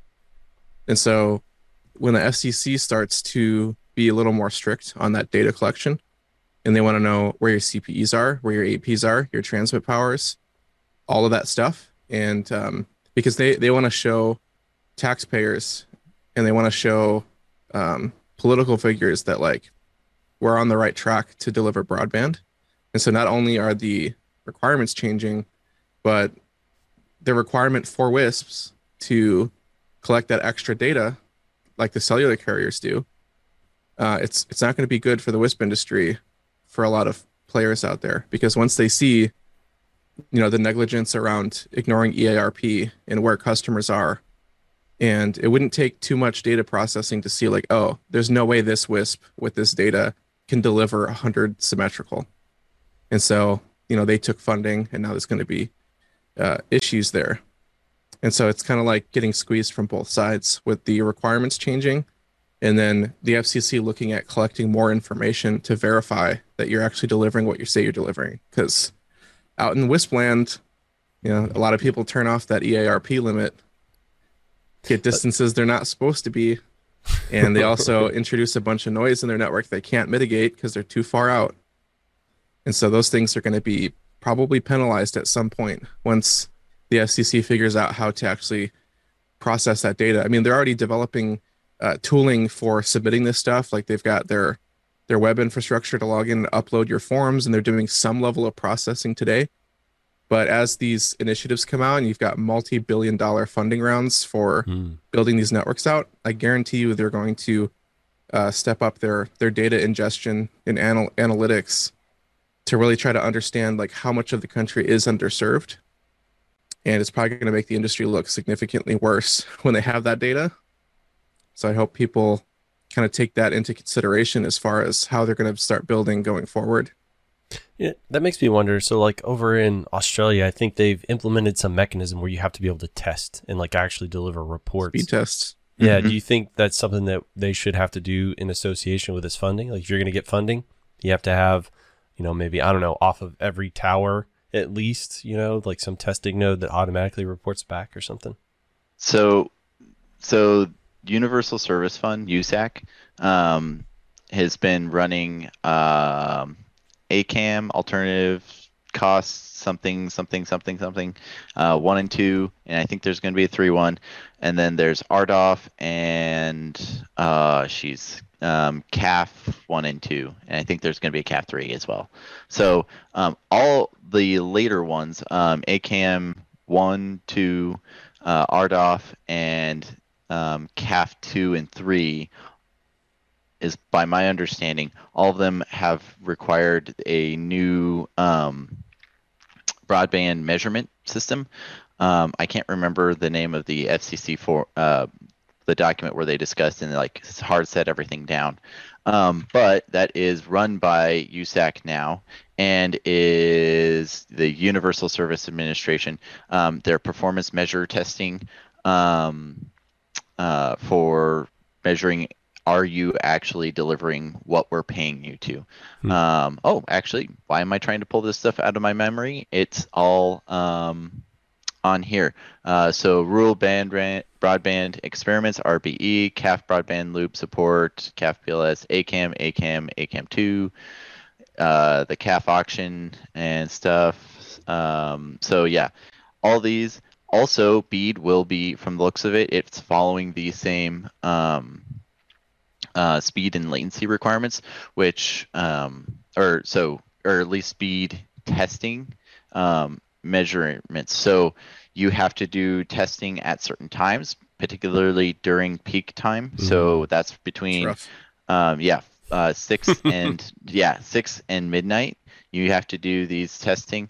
And so when the F C C starts to be a little more strict on that data collection, and they want to know where your C P Es are, where your A Ps are, your transmit powers, all of that stuff. And um, because they, they want to show taxpayers and they want to show um, political figures that like we're on the right track to deliver broadband. And so not only are the requirements changing, but the requirement for WISPs to collect that extra data like the cellular carriers do, uh, it's it's not going to be good for the WISP industry for a lot of players out there, because once they see, you know, the negligence around ignoring E A R P and where customers are, and it wouldn't take too much data processing to see like, oh, there's no way this WISP with this data can deliver one hundred symmetrical. And so, you know, they took funding, and now there's going to be uh, issues there. And so it's kind of like getting squeezed from both sides with the requirements changing, and then the F C C looking at collecting more information to verify that you're actually delivering what you say you're delivering. Because out in WISP land, you know, a lot of people turn off that E A R P limit, get distances they're not supposed to be, and they also introduce a bunch of noise in their network they can't mitigate because they're too far out. And so those things are going to be probably penalized at some point once the F C C figures out how to actually process that data. I mean, they're already developing uh, tooling for submitting this stuff. Like they've got their their web infrastructure to log in and upload your forms, and they're doing some level of processing today. But as these initiatives come out and you've got multi-billion dollar funding rounds for mm. building these networks out, I guarantee you they're going to uh, step up their their data ingestion and anal- analytics to really try to understand like how much of the country is underserved. And it's probably going to make the industry look significantly worse when they have that data. So I hope people kind of take that into consideration as far as how they're going to start building going forward. Yeah, that makes me wonder. So like over in Australia, I think they've implemented some mechanism where you have to be able to test and like actually deliver reports. Speed tests. Yeah. Mm-hmm. Do you think that's something that they should have to do in association with this funding? Like if you're going to get funding, you have to have, you know, maybe, I don't know, off of every tower, at least, you know, like some testing node that automatically reports back or something. So, so Universal Service Fund, U S A C, um, has been running um, A C A M, alternative costs, something, something, something, something, uh, one and two, and I think there's going to be a three one, and then there's R D O F and uh, she's um, C A F one and two, and I think there's going to be a C A F three as well. So um, all the later ones, um, A C A M one, two, uh, R D O F, and um, C A F two and three, is, by my understanding, all of them have required a new um, broadband measurement system. Um, I can't remember the name of the F C C for uh, the document where they discussed and like hard set everything down. Um, but that is run by U S A C now and is the Universal Service Administration. Um, their performance measure testing um, uh, for measuring, are you actually delivering what we're paying you to? Hmm. Um, oh, actually, why am I trying to pull this stuff out of my memory? It's all um, on here. Uh, so rural band broadband experiments, R B E, C A F broadband loop support, C A F P L S, A C A M, A C A M, A C A M two, uh, the C A F auction and stuff. Um, so yeah, all these. Also, BEAD will be, from the looks of it, it's following the same um, uh, speed and latency requirements, which, um, or so, or at least speed testing um, measurements. So you have to do testing at certain times, particularly during peak time. Mm-hmm. So that's between, um, yeah, uh, six and yeah, six and midnight. You have to do these testing.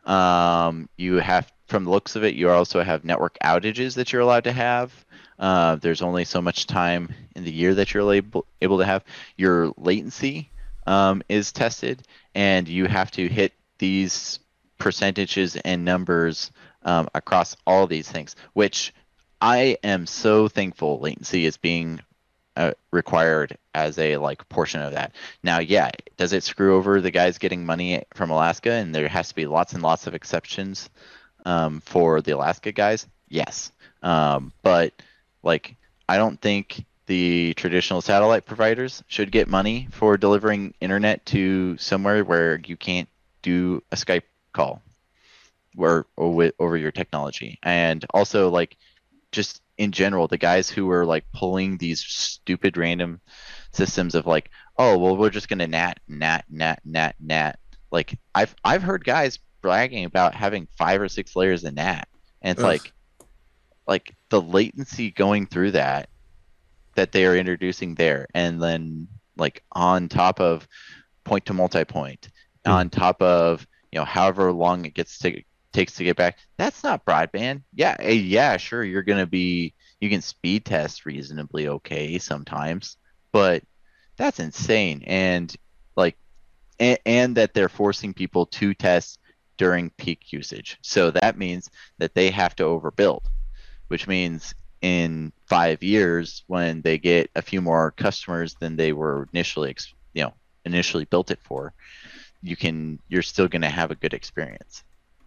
Um, you have, from the looks of it, you also have network outages that you're allowed to have. Uh, there's only so much time in the year that you're able, able to have. Your latency um, is tested, and you have to hit these percentages and numbers um, across all these things, which I am so thankful latency is being uh, required as a like portion of that. Now, yeah, does it screw over the guys getting money from Alaska? And there has to be lots and lots of exceptions um, for the Alaska guys. Yes, um, but like I don't think the traditional satellite providers should get money for delivering internet to somewhere where you can't do a Skype call or, or with, over your technology. And also like just in general, the guys who are like pulling these stupid random systems of like, oh well, we're just gonna nat nat nat nat nat. Like I've I've heard guys bragging about having five or six layers of nat, and it's Ugh. like like the latency going through that that they are introducing there, and then like on top of point to multi-point, Hmm. on top of you know however long it gets to takes to get back. That's not broadband. Yeah, eh, yeah, sure. You're gonna be you can speed test reasonably okay sometimes, but that's insane. And like, and, and that they're forcing people to test during peak usage. So that means that they have to overbuild, which means in five years when they get a few more customers than they were initially, ex- you know, initially built it for, you can you're still going to have a good experience.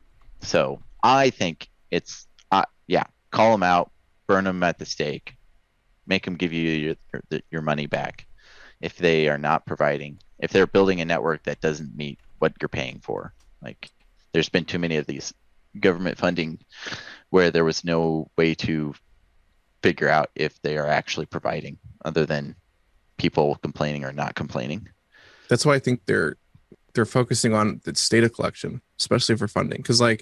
So I think it's uh, yeah, call them out, burn them at the stake, make them give you your your, your money back if they are not providing, if they're building a network that doesn't meet what you're paying for. Like there's been too many of these government funding where there was no way to figure out if they are actually providing other than people complaining or not complaining. That's why I think they're they're focusing on the data collection, especially for funding, because like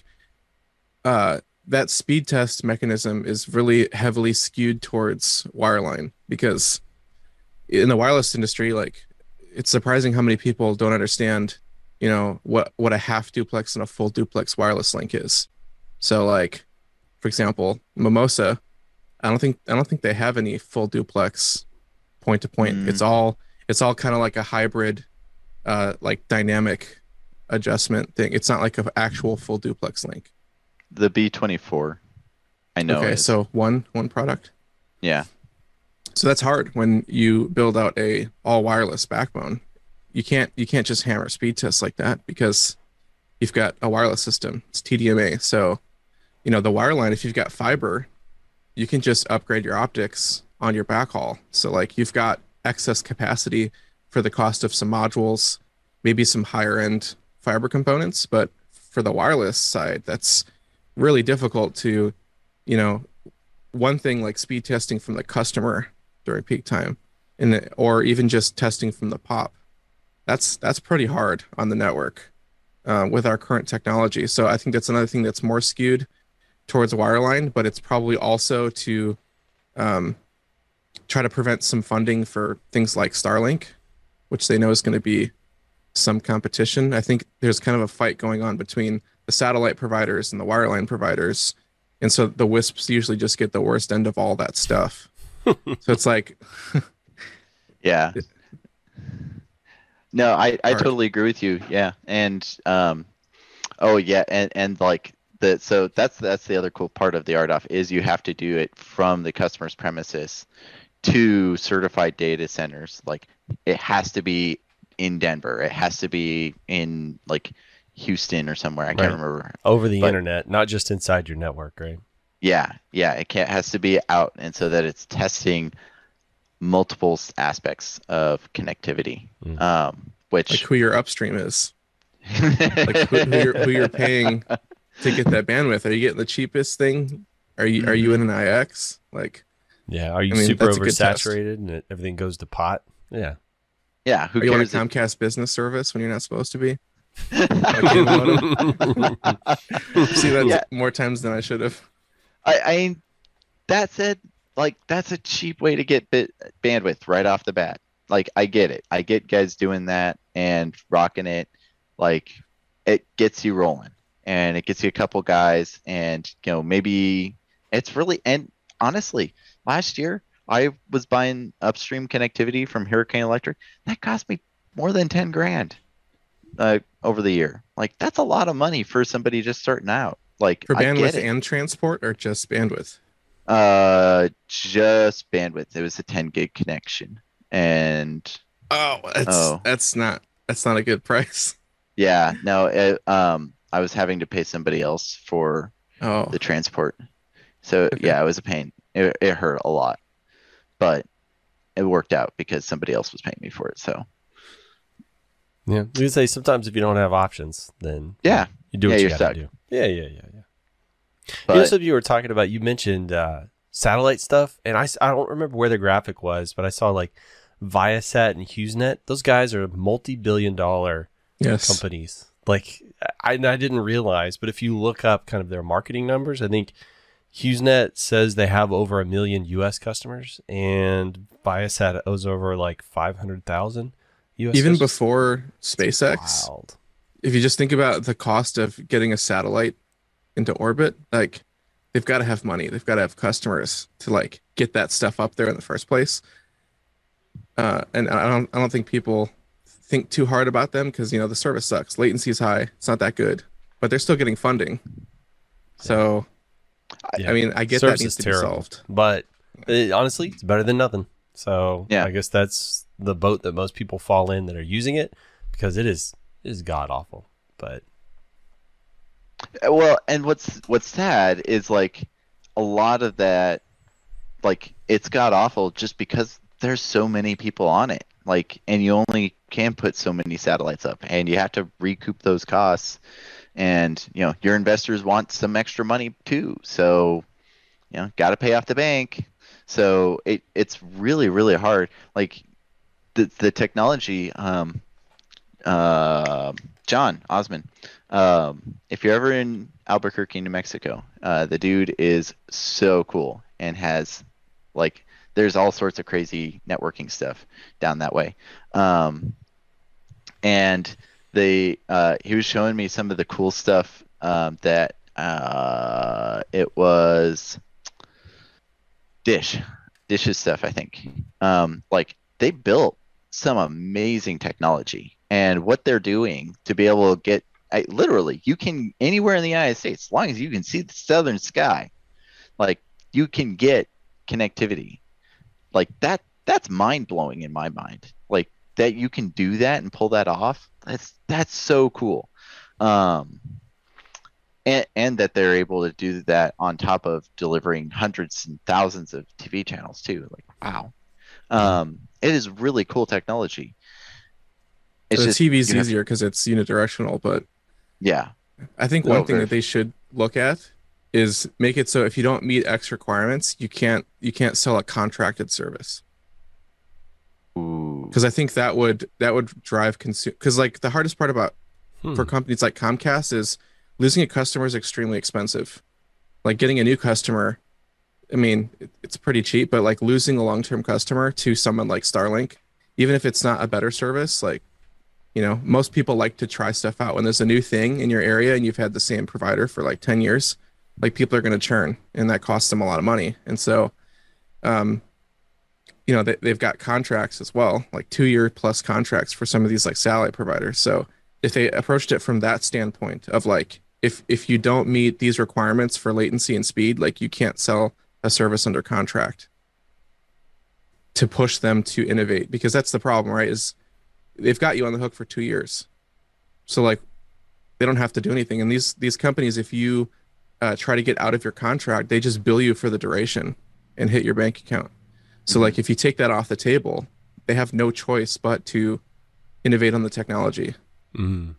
uh, that speed test mechanism is really heavily skewed towards wireline, because in the wireless industry, like it's surprising how many people don't understand, you know, what what a half duplex and a full duplex wireless link is. So like, for example, Mimosa, I don't think I don't think they have any full duplex point to point. Mm. It's all it's all kind of like a hybrid, uh, like dynamic adjustment thing. It's not like an actual full duplex link. The B twenty-four, I know. Okay, is- so one one product. yeah, So that's hard when you build out a all wireless backbone. You can't you can't just hammer speed tests like that because you've got a wireless system. It's T D M A. So, you know, the wireline, if you've got fiber, you can just upgrade your optics on your backhaul. So like you've got excess capacity for the cost of some modules, maybe some higher end fiber components, but for the wireless side, that's really difficult to, you know, one thing like speed testing from the customer during peak time, and the, or even just testing from the pop. That's that's pretty hard on the network uh, with our current technology. So I think that's another thing that's more skewed towards wireline, but it's probably also to um, try to prevent some funding for things like Starlink, which they know is going to be some competition. I think there's kind of a fight going on between the satellite providers and the wireline providers. And so the WISPs usually just get the worst end of all that stuff. So it's like, yeah. No, I, I Hard. totally agree with you. Yeah. And um oh yeah, and, and like the so that's that's the other cool part of the R D O F is you have to do it from the customer's premises to certified data centers. Like it has to be in Denver. It has to be in like Houston or somewhere. I Right. can't remember. Over the But- internet, not just inside your network, right? Yeah, yeah, it can't has to be out, and so that it's testing multiple s- aspects of connectivity. Mm. Um, which like who your upstream is, like who, who, you're, who you're paying to get that bandwidth. Are you getting the cheapest thing? Are you are you in an I X? Like, Yeah. Are you I mean, super that's a good test. oversaturated and it, everything goes to pot? Yeah. yeah, who are you on a cares? if- Comcast business service when you're not supposed to be? Like in modem? See that Yeah. more times than I should have. I, I mean, that said, like that's a cheap way to get bit bandwidth right off the bat. Like I get it. I get guys doing that and rocking it. Like it gets you rolling and it gets you a couple guys and you know maybe it's really and honestly last year I was buying upstream connectivity from Hurricane Electric. That cost me more than ten grand uh, over the year. Like that's a lot of money for somebody just starting out. Like For I get bandwidth it. and transport, or just bandwidth? Uh, just bandwidth. It was a ten gig connection, and Oh, that's Oh. that's not that's not a good price. yeah, no, it, um, I was having to pay somebody else for Oh, the transport. So Okay. yeah, it was a pain. It, it hurt a lot, but it worked out because somebody else was paying me for it. So Yeah, you can say sometimes if you don't have options, then yeah, you do Yeah, what you you're gotta stuck. do. Yeah, yeah, yeah, yeah. but you know, something you were talking about. You mentioned uh, satellite stuff, and I, s- I don't remember where the graphic was, but I saw like Viasat and HughesNet. Those guys are multi-billion-dollar yes. companies. Like I, I didn't realize, but if you look up kind of their marketing numbers, I think HughesNet says they have over a million U S customers, and Viasat owes over like five hundred thousand U S. Even customers. before SpaceX, Wild. if you just think about the cost of getting a satellite into orbit, like they've got to have money. They've got to have customers to like get that stuff up there in the first place. Uh, and I don't I don't think people think too hard about them because you know the service sucks. Latency is high. It's not that good, but they're still getting funding. So Yeah. I mean, I get Service that needs is to terrible. be solved. But it, honestly, it's better than nothing. So Yeah. I guess that's the boat that most people fall in that are using it, because it is it is god awful. But well, and what's what's sad is like a lot of that, like it's got awful just because there's so many people on it. Like, and you only can put so many satellites up, and you have to recoup those costs. And you know your investors want some extra money too, so you know got to pay off the bank. So it it's really really hard. Like the the technology. Um, uh, John Osmond. Um, if you're ever in Albuquerque, New Mexico, uh, the dude is so cool and has like there's all sorts of crazy networking stuff down that way. Um, and they uh, he was showing me some of the cool stuff um, that uh, it was Dish, Dish's stuff, I think. Um, like they built some amazing technology, and what they're doing to be able to get I, literally you can anywhere in the United States, as long as you can see the southern sky, like you can get connectivity. Like that that's mind blowing in my mind. Like that you can do that and pull that off. That's that's so cool. Um, and, and that they're able to do that on top of delivering hundreds and thousands of T V channels too. Like wow, um, it is really cool technology. It's So the just T V is you have- easier because it's unidirectional, but yeah, I think Oh, one thing very- that they should look at is make it so if you don't meet X requirements, you can't you can't sell a contracted service. Ooh. Because I think that would that would drive consume. Because like the hardest part about hmm. for companies like Comcast is losing a customer is extremely expensive. Like getting a new customer, I mean, it, it's pretty cheap, but like losing a long-term customer to someone like Starlink, even if it's not a better service, like, you know, most people like to try stuff out when there's a new thing in your area and you've had the same provider for like ten years, like people are going to churn and that costs them a lot of money. And so, um, you know, they, they've got contracts as well, like two year plus contracts for some of these like satellite providers. So if they approached it from that standpoint of like, if, if you don't meet these requirements for latency and speed, like you can't sell a service under contract, to push them to innovate, because that's the problem, right? Is they've got you on the hook for two years. So like they don't have to do anything. And these, these companies, if you uh, try to get out of your contract, they just bill you for the duration and hit your bank account. So like if you take that off the table, they have no choice but to innovate on the technology Mm.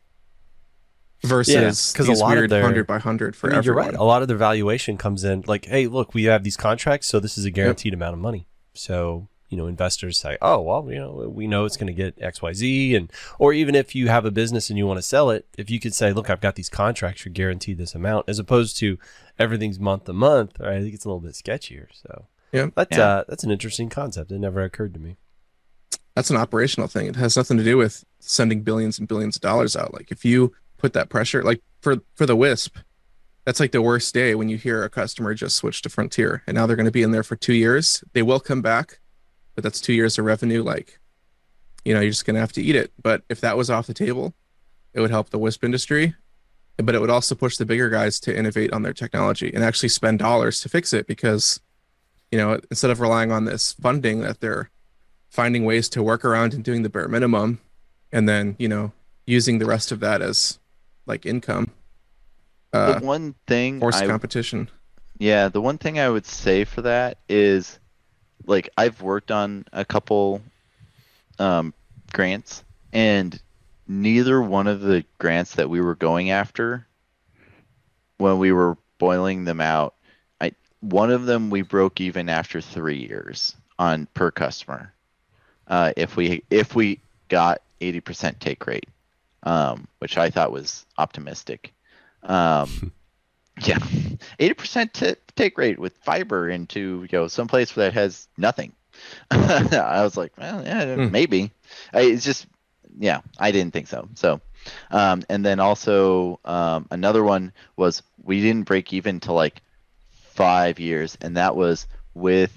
versus Yeah, 'cause a these lot of weird their- hundred by hundred for I mean, you're everyone. right. A lot of their valuation comes in like, hey, look, we have these contracts, so this is a guaranteed amount of money. So, you know, investors say, oh, well, you know, we know it's going to get X, Y, Z. And, or even if you have a business and you want to sell it, if you could say, look, I've got these contracts, you're guaranteed this amount, as opposed to everything's month to month, right? I think it's a little bit sketchier. So Yeah. that's, Yeah. uh, that's an interesting concept. It never occurred to me. That's an operational thing. It has nothing to do with sending billions and billions of dollars out. Like if you put that pressure, like for for the Wisp, that's like the worst day when you hear a customer just switch to Frontier and now they're going to be in there for two years. They will come back, but that's two years of revenue. Like, you know, you're just going to have to eat it. But if that was off the table, it would help the Wisp industry. but it would also push the bigger guys to innovate on their technology and actually spend dollars to fix it, because, you know, instead of relying on this funding, that they're finding ways to work around and doing the bare minimum, and then, you know, using the rest of that as like income. Uh, the one thing forced I, competition. yeah, the one thing I would say for that is, like, I've worked on a couple um, grants, and neither one of the grants that we were going after, when we were boiling them out, I one of them we broke even after three years on per customer. Uh, if we if we got eighty percent take rate, um, which I thought was optimistic. Um, yeah, eighty percent t- take rate with fiber into, you know, some place that has nothing. I was like, well, yeah, Mm. maybe. I, it's just, yeah, I didn't think so. So, um, and then also um, another one was we didn't break even till like five years, and that was with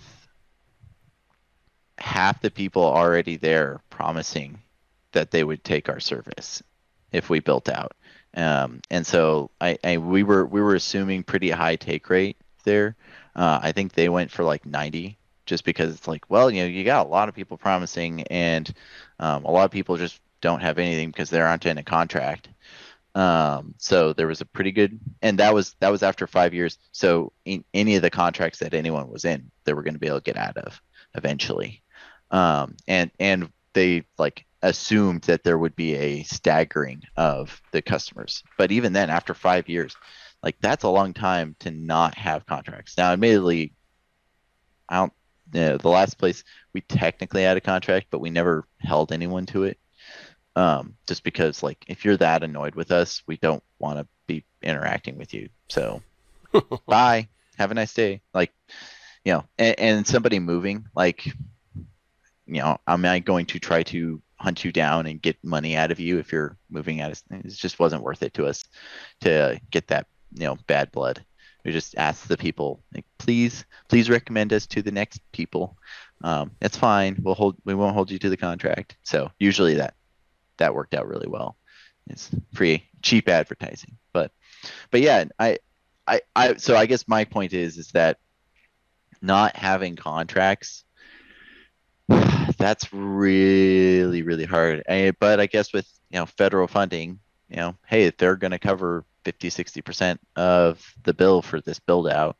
half the people already there promising that they would take our service if we built out. Um, and so I, I we were we were assuming pretty high take rate there. Uh, I think they went for like ninety, just because it's like, well, you know, you got a lot of people promising, and um, a lot of people just don't have anything because they aren't in a contract. Um, so there was a pretty good, and that was that was after five years. So in any of the contracts that anyone was in, they were going to be able to get out of eventually. Um, and and they like assumed that there would be a staggering of the customers. But even then, after five years, like, that's a long time to not have contracts. Now, admittedly, I don't, you know, the last place we technically had a contract, but we never held anyone to it. Um, just because, like, if you're that annoyed with us, we don't want to be interacting with you. So bye, have a nice day. Like, you know, and, and somebody moving, like, you know, am I going to try to hunt you down and get money out of you if you're moving out of, it just wasn't worth it to us to get that, you know, bad blood. We just asked the people, like, please, please recommend us to the next people. Um, it's fine. We'll hold, we won't hold you to the contract. So usually that, that worked out really well. It's free, cheap advertising, but, but yeah, I, I, I, so I guess my point is, is that not having contracts, that's really, really hard. I, but I guess with, you know, federal funding, you know, hey, if they're going to cover fifty, sixty percent of the bill for this build out.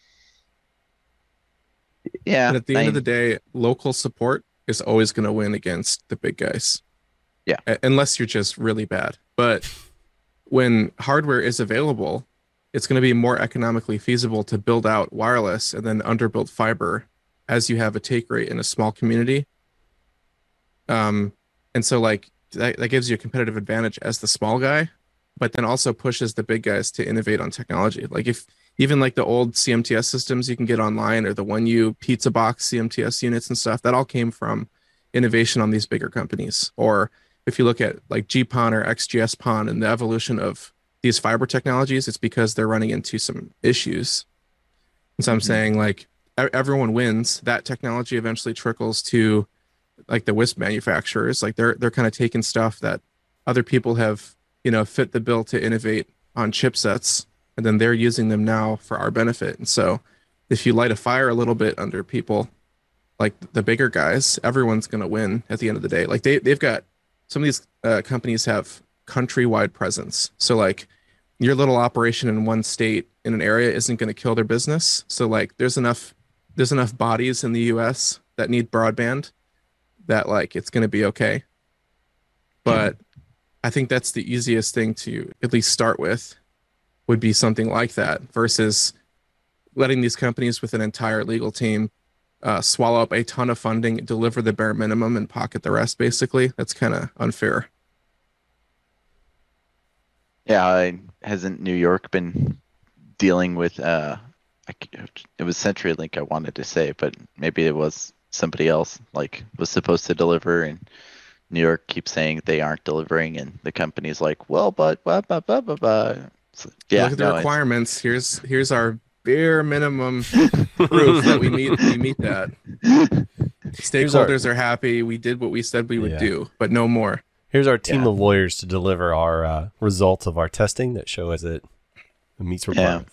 Yeah. And at the I, end of the day, local support is always going to win against the big guys. Yeah. A- unless you're just really bad. But when hardware is available, it's going to be more economically feasible to build out wireless and then underbuild fiber as you have a take rate in a small community. Um, and so like that, that gives you a competitive advantage as the small guy, but then also pushes the big guys to innovate on technology. Like if even like the old C M T S systems you can get online, or the one U pizza box C M T S units and stuff, that all came from innovation on these bigger companies. Or if you look at like G PON or X G S PON and the evolution of these fiber technologies, it's because they're running into some issues. And so I'm mm-hmm. saying, like, everyone wins. That technology eventually trickles to like the WISP manufacturers. Like they're they're kind of taking stuff that other people have, you know, fit the bill to innovate on chipsets, and then they're using them now for our benefit. And so if you light a fire a little bit under people, like the bigger guys, everyone's going to win at the end of the day. Like they, they've got, some of these uh, companies have countrywide presence. So like your little operation in one state in an area isn't going to kill their business. So like there's enough, there's enough bodies in the U S that need broadband that like it's going to be okay. But I think that's the easiest thing to at least start with, would be something like that, versus letting these companies with an entire legal team uh, swallow up a ton of funding, deliver the bare minimum, and pocket the rest. Basically, that's kind of unfair. Yeah, I, hasn't New York been dealing with? Uh, I, it was CenturyLink I wanted to say, but maybe it was somebody else. Like was supposed to deliver, and New York keeps saying they aren't delivering, and the company's like, well, but blah, blah, blah, blah, blah. So, yeah, look at the no, requirements. Here's here's our bare minimum proof that we meet we meet that. Stakeholders our, are happy. We did what we said we would yeah. do, but no more. Here's our team Yeah. of lawyers to deliver our uh, results of our testing that show as it meets requirements.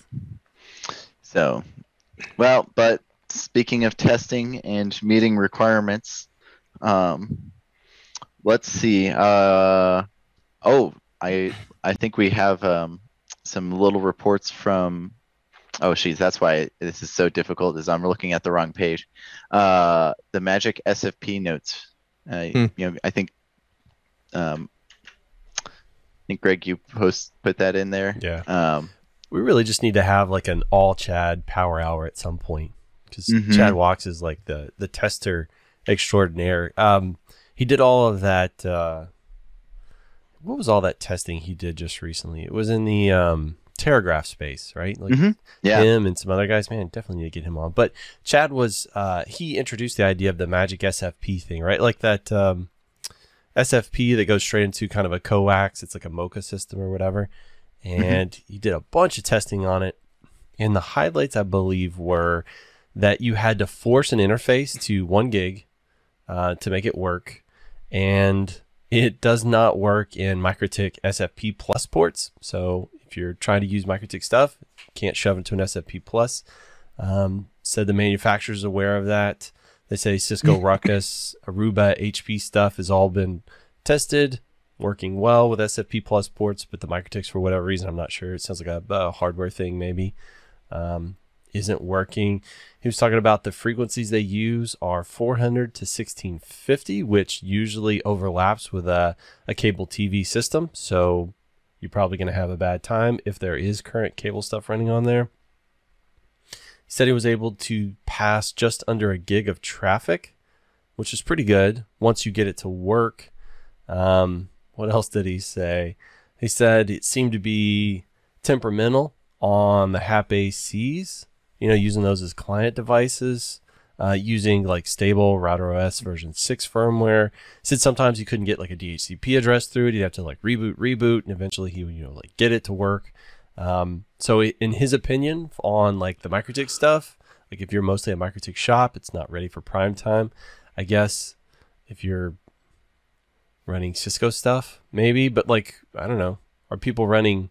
So, well, but speaking of testing and meeting requirements, um, let's see. Uh, oh, I I think we have um, some little reports from. Oh, geez, that's why this is so difficult. Is I'm looking at the wrong page. Uh, the Magic S F P notes. Uh, Hmm. You know, I think. Um, I think Greg, you post put that in there. Yeah. Um, We really just need to have like an all Chad power hour at some point because Mhm. Chad Walks is like the the tester extraordinaire. Um, he did all of that. Uh, what was all that testing he did just recently? It was in the um, Terragraph space, right? Like Mhm. Yeah. him and some other guys. Man, definitely need to get him on. But Chad was uh, he introduced the idea of the Magic S F P thing, right? Like that um, S F P that goes straight into kind of a coax. It's like a Mocha system or whatever. And he did a bunch of testing on it. And the highlights, I believe, were that you had to force an interface to one gig uh, to make it work. And it does not work in MikroTik S F P Plus ports. So if you're trying to use MikroTik stuff, you can't shove into an S F P Plus. Um, said the manufacturer's aware of that. They say Cisco Ruckus, Aruba, H P stuff has all been tested, working well with S F P Plus ports, but the MikroTiks, for whatever reason, I'm not sure. It sounds like a, a hardware thing, maybe, um, isn't working. He was talking about the frequencies they use are four hundred to sixteen fifty, which usually overlaps with a, a cable T V system. So you're probably going to have a bad time if there is current cable stuff running on there. He said he was able to pass just under a gig of traffic, which is pretty good once you get it to work. Um, what else did he say? He said it seemed to be temperamental on the H A P A Cs, you know, using those as client devices, uh, using like stable RouterOS version six firmware. He said sometimes you couldn't get like a D H C P address through it. You'd have to like reboot, reboot, and eventually he would, you know, like get it to work. Um, so in his opinion on like the MikroTik stuff, like if you're mostly a MikroTik shop, it's not ready for prime time. I guess if you're running Cisco stuff, maybe, but like, I don't know. Are people running?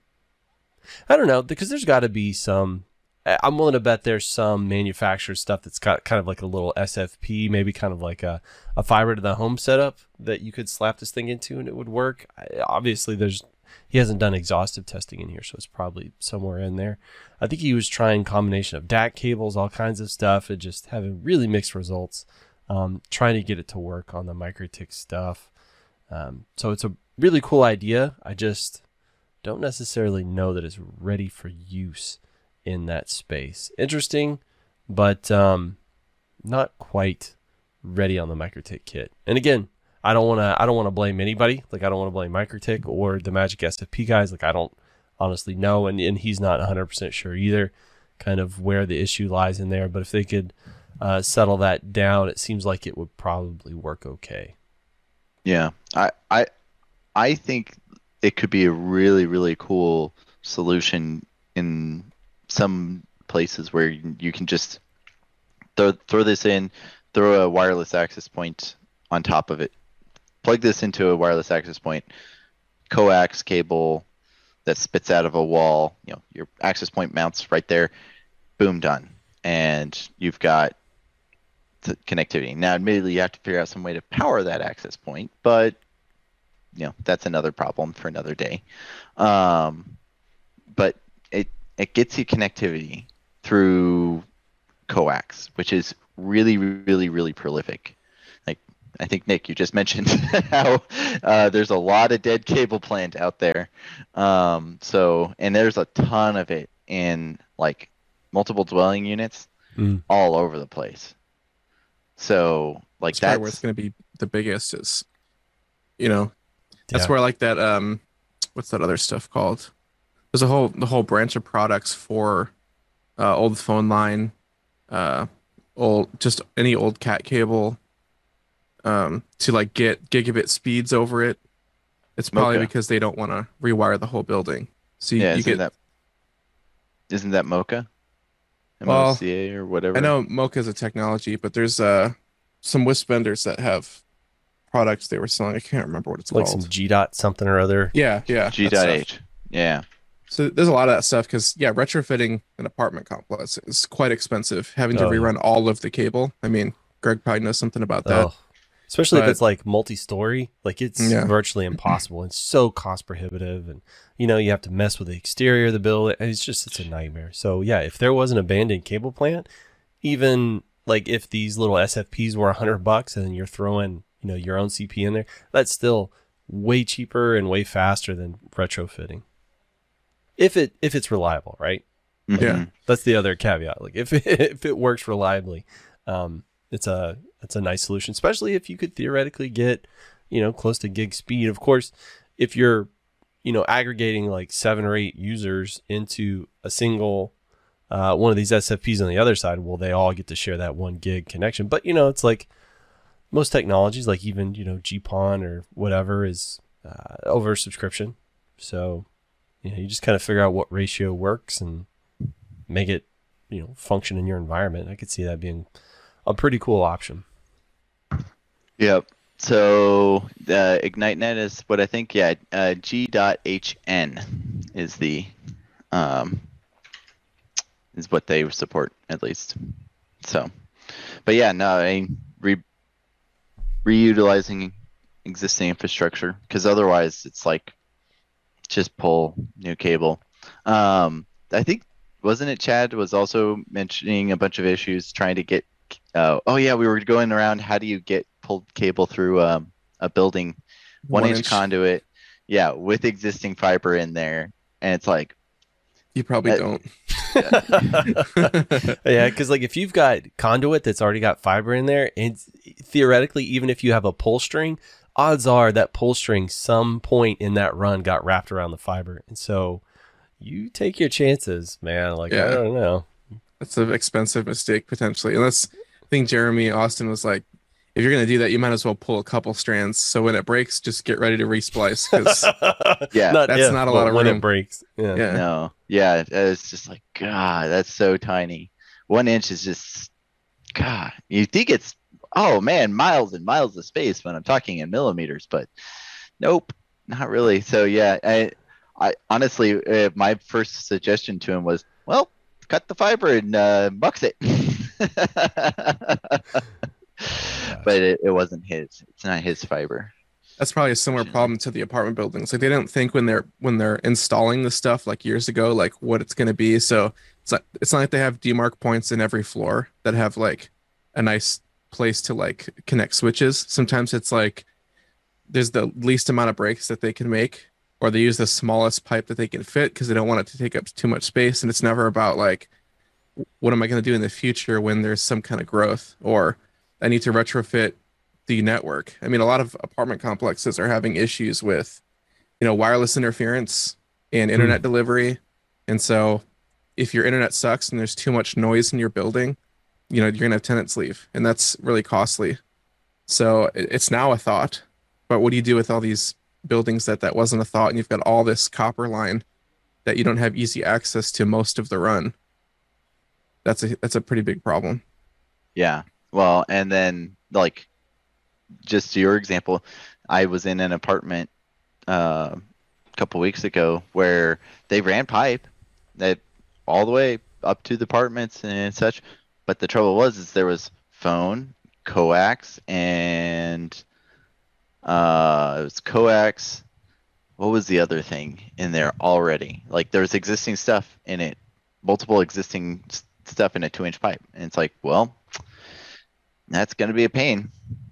I don't know, because there's got to be some, I'm willing to bet there's some manufacturer stuff that's got kind of like a little S F P, maybe kind of like a, a fiber to the home setup that you could slap this thing into and it would work. I, obviously, there's he hasn't done exhaustive testing in here, so it's probably somewhere in there. I think he was trying combination of D A C cables, all kinds of stuff, and just having really mixed results, um, trying to get it to work on the MikroTik stuff. Um, so it's a really cool idea. I just don't necessarily know that it's ready for use in that space. Interesting, but um, not quite ready on the MikroTik kit. And again, I don't want to. I don't want to blame anybody. Like I don't want to blame MikroTik or the Magic S F P guys. Like I don't honestly know, and, and he's not one hundred percent sure either. Kind of where the issue lies in there. But if they could uh, settle that down, it seems like it would probably work okay. Yeah, I, I, I think it could be a really, really cool solution in some places where you, you can just throw throw this in, throw a wireless access point on top of it, plug this into a wireless access point, coax cable that spits out of a wall. You know, your access point mounts right there. Boom, done, and you've got the connectivity. Now, admittedly, you have to figure out some way to power that access point, but you know that's another problem for another day. Um, but it it gets you connectivity through coax, which is really, really, really prolific. Like I think Nick, you just mentioned how uh, there's a lot of dead cable plant out there. Um, so and there's a ton of it in like multiple dwelling units Mm. all over the place. So like That's that's probably where it's going to be the biggest is, you know, that's Yeah. where like that, um, what's that other stuff called? There's a whole, the whole branch of products for uh, old phone line, uh, old, just any old cat cable um, to like get gigabit speeds over it. It's probably Mocha. because they don't want to rewire the whole building. So you, yeah, you isn't get, that isn't that Mocha? M Well, O C A or whatever. I know Mocha is a technology, but there's uh, some Wisp vendors that have product they were selling. I can't remember what it's like called. some G dot something or other. Yeah, yeah. G that stuff. H. Yeah. So there's a lot of that stuff because yeah, retrofitting an apartment complex is quite expensive. Having to Oh, yeah. rerun all of the cable. I mean, Greg probably knows something about that. Oh. Especially if But- it's like multi-story, like it's Yeah. virtually impossible. It's so cost prohibitive, and you know you have to mess with the exterior of the building. It's just it's a nightmare. So yeah, if there was an abandoned cable plant, even like if these little S F Ps were a hundred bucks, and then you're throwing you know your own C P in there, that's still way cheaper and way faster than retrofitting. If it if it's reliable, right? Mhm. Yeah. That's the other caveat. Like if it, if it works reliably, um, it's a it's a nice solution, especially if you could theoretically get, you know, close to gig speed. Of course, if you're, you know, aggregating like seven or eight users into a single uh, one of these S F Ps on the other side, well, they all get to share that one gig connection. But you know, it's like most technologies, like even you know G P O N or whatever, is uh, over subscription. So you know, you just kind of figure out what ratio works and make it, you know, function in your environment. I could see that being a pretty cool option. Yep. So uh, IgniteNet is what I think. Yeah, uh, G.hn is the um, is what they support at least. So, but yeah, no, I mean, re- reutilizing existing infrastructure because otherwise it's like just pull new cable. Um, I think wasn't it Chad was also mentioning a bunch of issues trying to get. Uh, oh yeah, we were going around. How do you get pulled cable through um, a building, one, One inch, inch. conduit? Yeah, with existing fiber in there, and it's like, You probably Uh, don't. Yeah, because like if you've got conduit that's already got fiber in there, and theoretically, even if you have a pull string, odds are that pull string some point in that run got wrapped around the fiber, and so you take your chances, man. Like I Yeah. don't know. That's an expensive mistake potentially. Unless I think Jeremy Austin was like, if you're gonna do that, you might as well pull a couple strands. So when it breaks, just get ready to resplice because Yeah, not that's if, not a but lot of when room. it breaks. Yeah. yeah, no, yeah, it's just like God, that's so tiny. One inch is just God. You think it's oh man, miles and miles of space when I'm talking in millimeters, but nope, not really. So yeah, I, I honestly, uh, my first suggestion to him was, well, cut the fiber and uh, mux it. But it, it wasn't his. It's not his fiber. that's probably a similar problem to the apartment buildings. Like they don't think when they're when they're installing the stuff like years ago, like what it's gonna be. So it's not it's not like they have demarc points in every floor that have like a nice place to like connect switches. Sometimes it's like there's the least amount of breaks that they can make, or they use the smallest pipe that they can fit because they don't want it to take up too much space. And it's never about like, what am I going to do in the future when there's some kind of growth, or I need to retrofit the network. I mean, a lot of apartment complexes are having issues with, you know, wireless interference and internet delivery. And so if your internet sucks and there's too much noise in your building, you know, you're going to have tenants leave, and that's really costly. So it- it's now a thought, but what do you do with all these buildings that that wasn't a thought, and you've got all this copper line that you don't have easy access to most of the run? That's a that's a pretty big problem. Yeah. Well, and then like, just to your example, I was in an apartment uh, a couple weeks ago where they ran pipe that all the way up to the apartments and such, but the trouble was is there was phone, coax, and uh, it was coax. What was the other thing in there already? Like there's existing stuff in it, multiple existing s- stuff in a two-inch pipe, and it's like, well, that's gonna be a pain.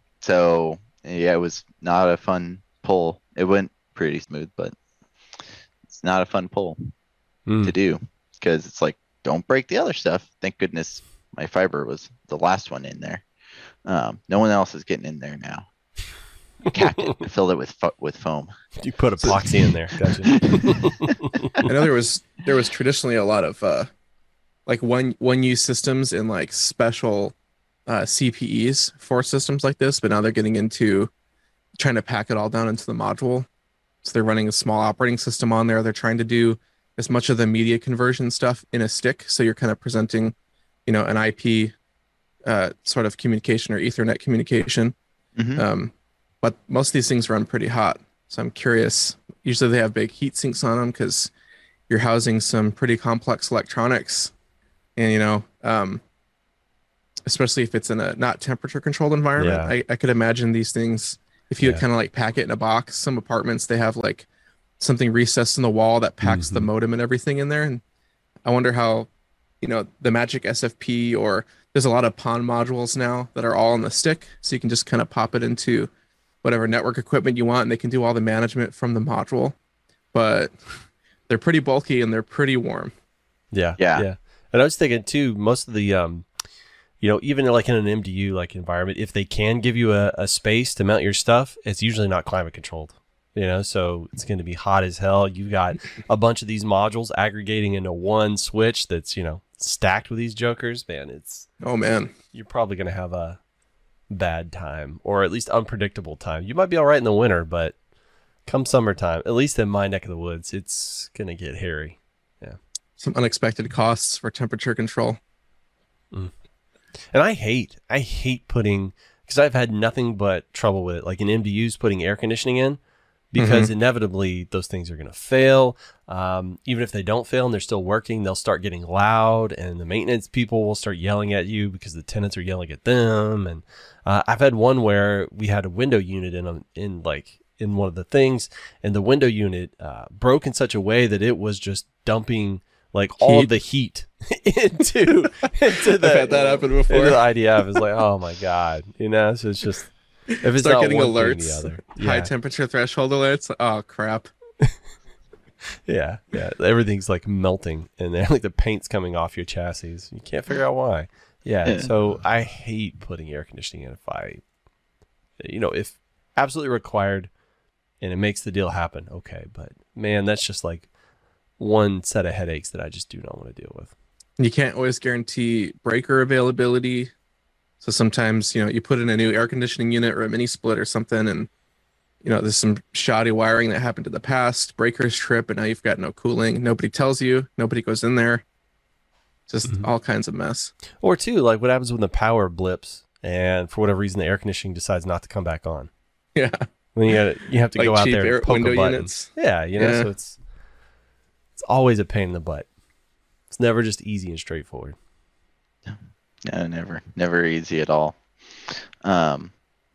So yeah, it was not a fun pull. It went pretty smooth, but it's not a fun pull Hmm. to do because it's like, don't break the other stuff. Thank goodness my fiber was the last one in there. Um, no one else is getting in there now. Capped it, filled it with fo- with foam. You put epoxy in there. Gotcha. I know there was there was traditionally a lot of uh, like one one use systems and like special uh, C P Es for systems like this, but now they're getting into trying to pack it all down into the module. So they're running a small operating system on there. They're trying to do as much of the media conversion stuff in a stick, so you're kind of presenting, you know, an I P uh, sort of communication or Ethernet communication. Mhm. Um, but most of these things run pretty hot. So I'm curious. Usually they have big heat sinks on them because you're housing some pretty complex electronics, and you know, um, especially if it's in a not temperature controlled environment. Yeah. I, I could imagine these things if you Yeah. kind of like pack it in a box. Some apartments they have like something recessed in the wall that packs the Mhm. modem and everything in there, and I wonder how, you know, the Magic S F P, or there's a lot of PON modules now that are all on the stick, so you can just kind of pop it into whatever network equipment you want, and they can do all the management from the module. But they're pretty bulky and they're pretty warm. Yeah, Yeah. yeah. And I was thinking too, most of the, um, you know, even like in an M D U like environment, if they can give you a, a space to mount your stuff, it's usually not climate controlled. You know, so it's going to be hot as hell. You've got a bunch of these modules aggregating into one switch that's, you know, stacked with these jokers. Man, it's Oh man. you're probably going to have a bad time, or at least unpredictable time. You might be all right in the winter, but come summertime, at least in my neck of the woods, it's going to get hairy. Some unexpected costs for temperature control. And I hate, I hate putting, because I've had nothing but trouble with it, like in M D Us putting air conditioning in, because inevitably those things are going to fail. Um, even if they don't fail and they're still working, they'll start getting loud, and the maintenance people will start yelling at you because the tenants are yelling at them. And uh, I've had one where we had a window unit in a, in like in one of the things, and the window unit uh, broke in such a way that it was just dumping like all Heat. of the heat into into the I've had that happen before. into the I D F. Is like, oh my god, you know. So it's just if it's Start not getting one thing, alerts, the other. high Yeah, temperature threshold alerts. Oh crap. yeah, yeah. Everything's like melting, and then like the paint's coming off your chassis. You can't figure out why. Yeah. Yeah. So I hate putting air conditioning in if I, you know, if absolutely required, and it makes the deal happen. Okay, but man, that's just like one set of headaches that I just do not want to deal with. You can't always guarantee breaker availability. So sometimes, you know, you put in a new air conditioning unit or a mini split or something, and you know, there's some shoddy wiring that happened in the past, breakers trip, and now you've got no cooling. Nobody tells you, nobody goes in there. Just Mhm. all kinds of mess. Or two, like what happens when the power blips, and for whatever reason the air conditioning decides not to come back on. Yeah. When you gotta, you have to Like go out cheap there air- and poke window a button. units. Yeah, you know, Yeah. so it's it's always a pain in the butt. It's never just easy and straightforward. No, never, never easy at all. Um,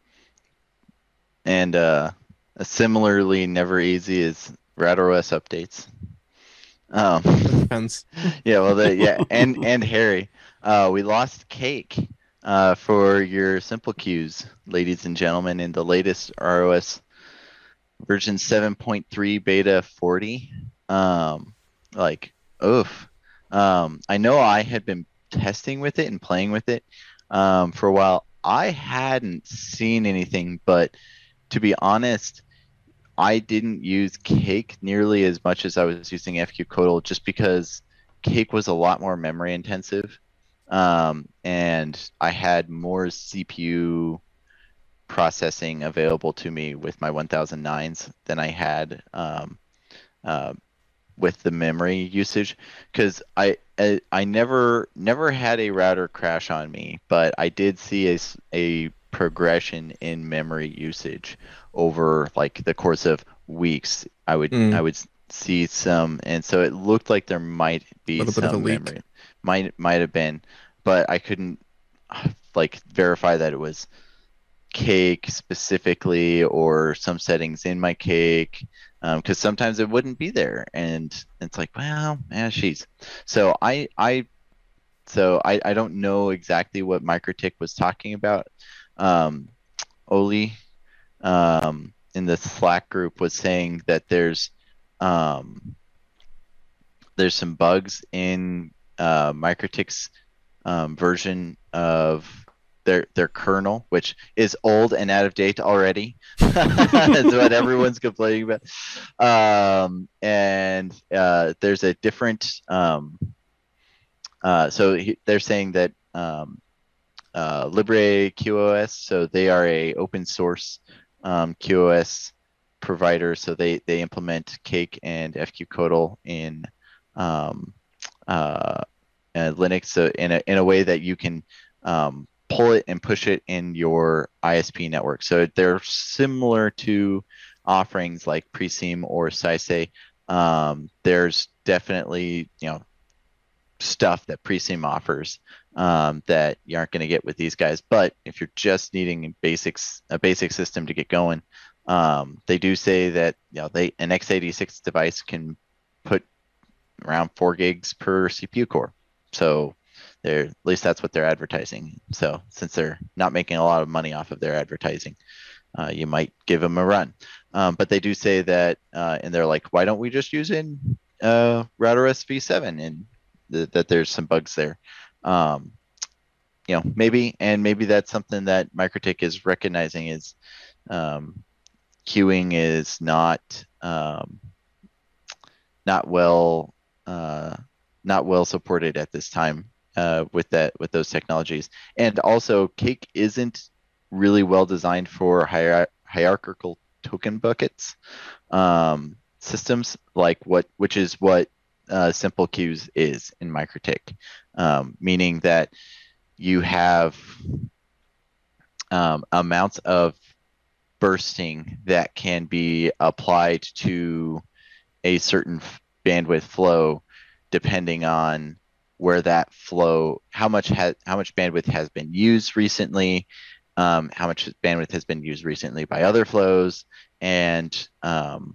and uh, similarly, never easy is RadOS updates. Um, Depends. yeah, well, the, yeah, and and Harry, uh, we lost Cake uh, for your simple queues, ladies and gentlemen, in the latest ROS version seven point three beta forty. Um, like, oof. Um, I know I had been testing with it and playing with it um, for a while. I hadn't seen anything, but to be honest, I didn't use Cake nearly as much as I was using FQCodal, just because Cake was a lot more memory intensive, um, and I had more C P U processing available to me with my one thousand nines than I had um, uh, with the memory usage, because I, I I never never had a router crash on me, but I did see a, s- a progression in memory usage over like the course of weeks. I would Mm. I would s- see some, and so it looked like there might be Little bit of a some leak. memory, might might have been, but I couldn't uh, like verify that it was Cake specifically or some settings in my Cake, because sometimes it wouldn't be there, and it's like, well, yeah, she's. So I I so I I don't know exactly what MikroTik was talking about. Um, Oli, um, in the Slack group was saying that there's um there's some bugs in uh MikroTik's um, version of their their kernel, which is old and out of date already. That's what everyone's complaining about. Um, and uh, there's a different. Um, uh, so he, they're saying that um, uh, Libre Q O S, so they are a open source um, Q O S provider. So they they implement Cake and FQCodal in um, uh, uh, Linux, so in a in a way that you can um, pull it and push it in your I S P network. So they're similar to offerings like Preseam or Sisay. Um, there's definitely, you know, stuff that Preseam offers um, that you aren't going to get with these guys. But if you're just needing basics, a basic system to get going, um, they do say that, you know, they an x eighty-six device can put around four gigs per C P U core. So they're, at least that's what they're advertising. So since they're not making a lot of money off of their advertising, uh, you might give them a run. Um, but they do say that, uh, and they're like, why don't we just use in uh, RouterOS v seven, and th- that there's some bugs there. Um, you know, maybe, and maybe that's something that MikroTik is recognizing is um, queuing is not um, not well uh, not well supported at this time uh, with that with those technologies, and also Cake isn't really well designed for hier- hierarchical token buckets um, systems, like what which is what uh, Simple Queues is in MikroTik, um, meaning that you have um, amounts of bursting that can be applied to a certain bandwidth flow depending on where that flow, how much has how much bandwidth has been used recently, um, how much bandwidth has been used recently by other flows, and um,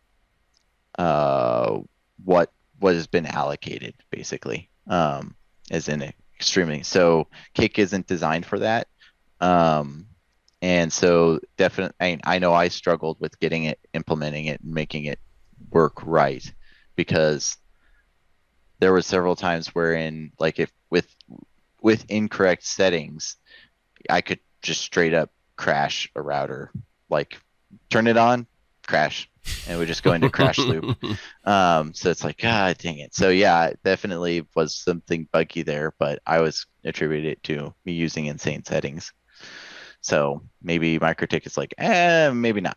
uh, what what has been allocated basically, um, as in extremely. So Cake isn't designed for that. Um, and so definitely, I, I know I struggled with getting it, implementing it, and making it work right, because there were several times wherein, like, if with with incorrect settings, I could just straight up crash a router, like turn it on, crash, and we just go into crash loop. Um, so it's like, God dang it. So yeah, it definitely was something buggy there, but I was attributed it to me using insane settings. So maybe MikroTik is like, eh, maybe not.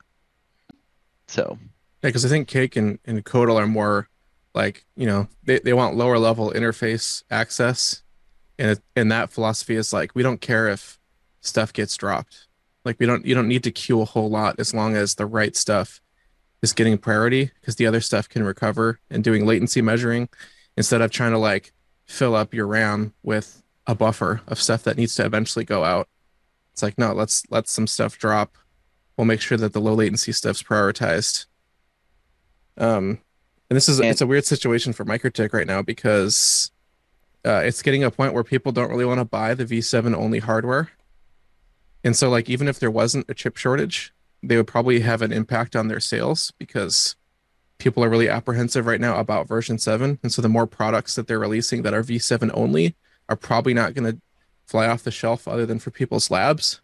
So Yeah, because I think Cake and, and Codal are more like, you know, they, they want lower level interface access. And it, and that philosophy is like, we don't care if stuff gets dropped. Like we don't, you don't need to queue a whole lot as long as the right stuff is getting priority, because the other stuff can recover, and doing latency measuring instead of trying to like fill up your RAM with a buffer of stuff that needs to eventually go out. It's like, no, let's let some stuff drop. We'll make sure that the low latency stuff's prioritized. Um, and this is, And- it's a weird situation for MikroTik right now, because uh, it's getting a point where people don't really want to buy the V seven only hardware. And so like, even if there wasn't a chip shortage, they would probably have an impact on their sales, because people are really apprehensive right now about version seven. And so the more products that they're releasing that are V seven only are probably not going to fly off the shelf other than for people's labs.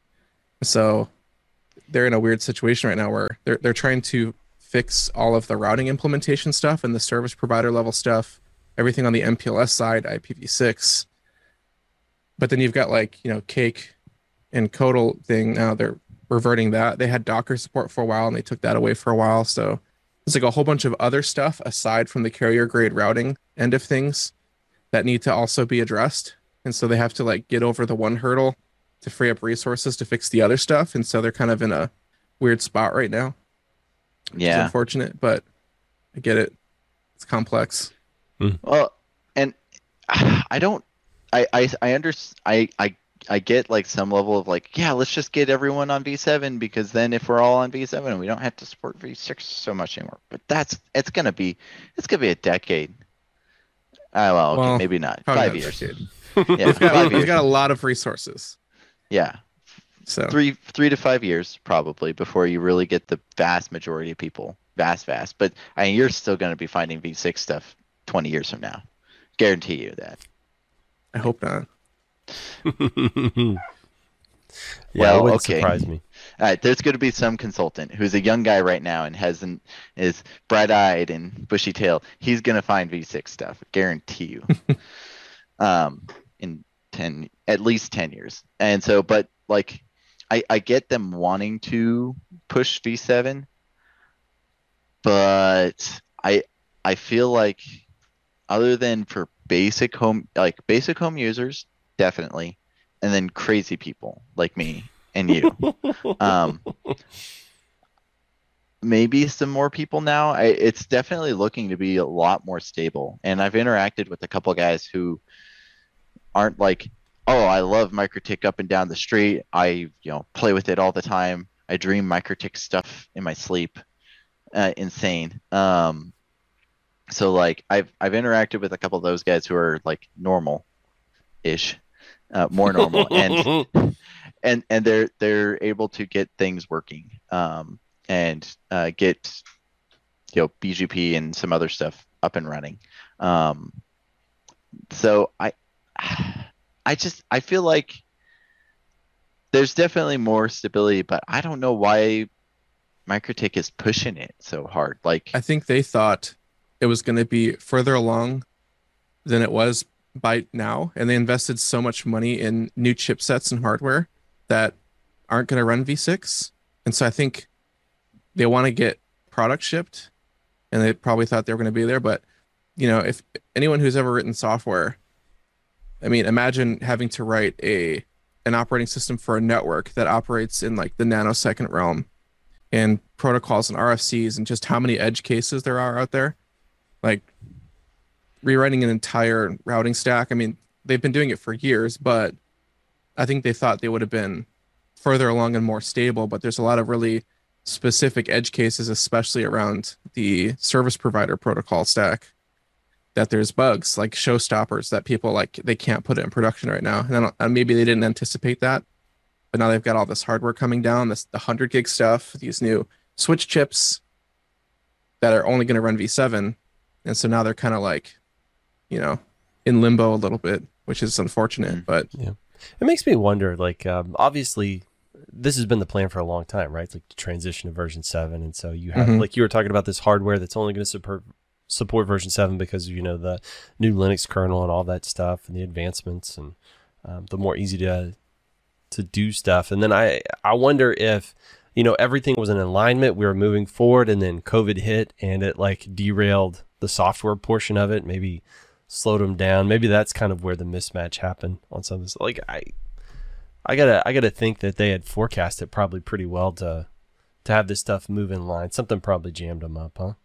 So they're in a weird situation right now where they're they're trying to fix all of the routing implementation stuff and the service provider level stuff, everything on the M P L S side, I P v six. But then you've got like, you know, Cake and Codal thing. Now they're reverting that. They had Docker support for a while and they took that away for a while. So it's like a whole bunch of other stuff aside from the carrier grade routing end of things that need to also be addressed. And so they have to like get over the one hurdle to free up resources to fix the other stuff. And so they're kind of in a weird spot right now. It's yeah, unfortunate, but I get it. It's complex. well, and I don't, I, I, I under, I, I, I get like some level of like, yeah, let's just get everyone on V seven, because then if we're all on V seven, we don't have to support V six so much anymore. But that's, it's gonna be, it's gonna be a decade. Oh, well, okay, Well, maybe not. probably Five not a years. decade. Yeah, We've got, five we've years. got a lot of resources. Yeah, So three, three to five years probably before you really get the vast majority of people. Vast, vast. But I mean, you're still gonna be finding V six stuff twenty years from now. Guarantee you that. I hope not. yeah, Well, it wouldn't okay. surprise me. All right, there's going to be some consultant who's a young guy right now and hasn't is bright-eyed and bushy-tailed. He's going to find V six stuff, guarantee you. um, in ten, at least ten years. And so, but like, I I get them wanting to push V seven, but I I feel like other than for basic home like basic home users, definitely. and then crazy people like me and you. um, maybe some more people now. I, it's definitely looking to be a lot more stable. And I've interacted with a couple guys who aren't like, oh, I love MikroTik up and down the street. I, you know, play with it all the time. I dream MikroTik stuff in my sleep. Uh, insane. Um, so like I've I've interacted with a couple of those guys who are like normal-ish, uh, more normal, and and and they're they're able to get things working. Um, and uh, get, you know, B G P and some other stuff up and running. Um, so I, I just, I feel like there's definitely more stability, but I don't know why MikroTik is pushing it so hard. Like, I think they thought it was going to be further along than it was by now, and they invested so much money in new chipsets and hardware that aren't going to run V six. And so I think they want to get product shipped, and they probably thought they were going to be there. But, you know, if anyone who's ever written software, I mean, imagine having to write a an operating system for a network that operates in like the nanosecond realm, and protocols and R F Cs, and just how many edge cases there are out there. Like rewriting an entire routing stack. I mean, they've been doing it for years, but I think they thought they would have been further along and more stable. But there's a lot of really specific edge cases, especially around the service provider protocol stack, that there's bugs like showstoppers that people like they can't put it in production right now. And, then, and maybe they didn't anticipate that, but now they've got all this hardware coming down, this the one hundred gig stuff, these new switch chips that are only going to run V seven, and so now they're kind of like, you know, in limbo a little bit, which is unfortunate. Mm-hmm. But yeah, it makes me wonder. Like, um, obviously, this has been the plan for a long time, right? It's like to transition to version seven, and so you have, mm-hmm. like you were talking about, this hardware that's only going to support support version seven because of, you know, the new Linux kernel and all that stuff, and the advancements, and um, the more easy to to do stuff. And then I I wonder if, you know, everything was in alignment, we were moving forward, and then COVID hit and it like derailed the software portion of it, maybe slowed them down. Maybe that's kind of where the mismatch happened on some of this. Like I. I gotta, I gotta think that they had forecasted probably pretty well to, to have this stuff move in line. Something probably jammed them up, huh?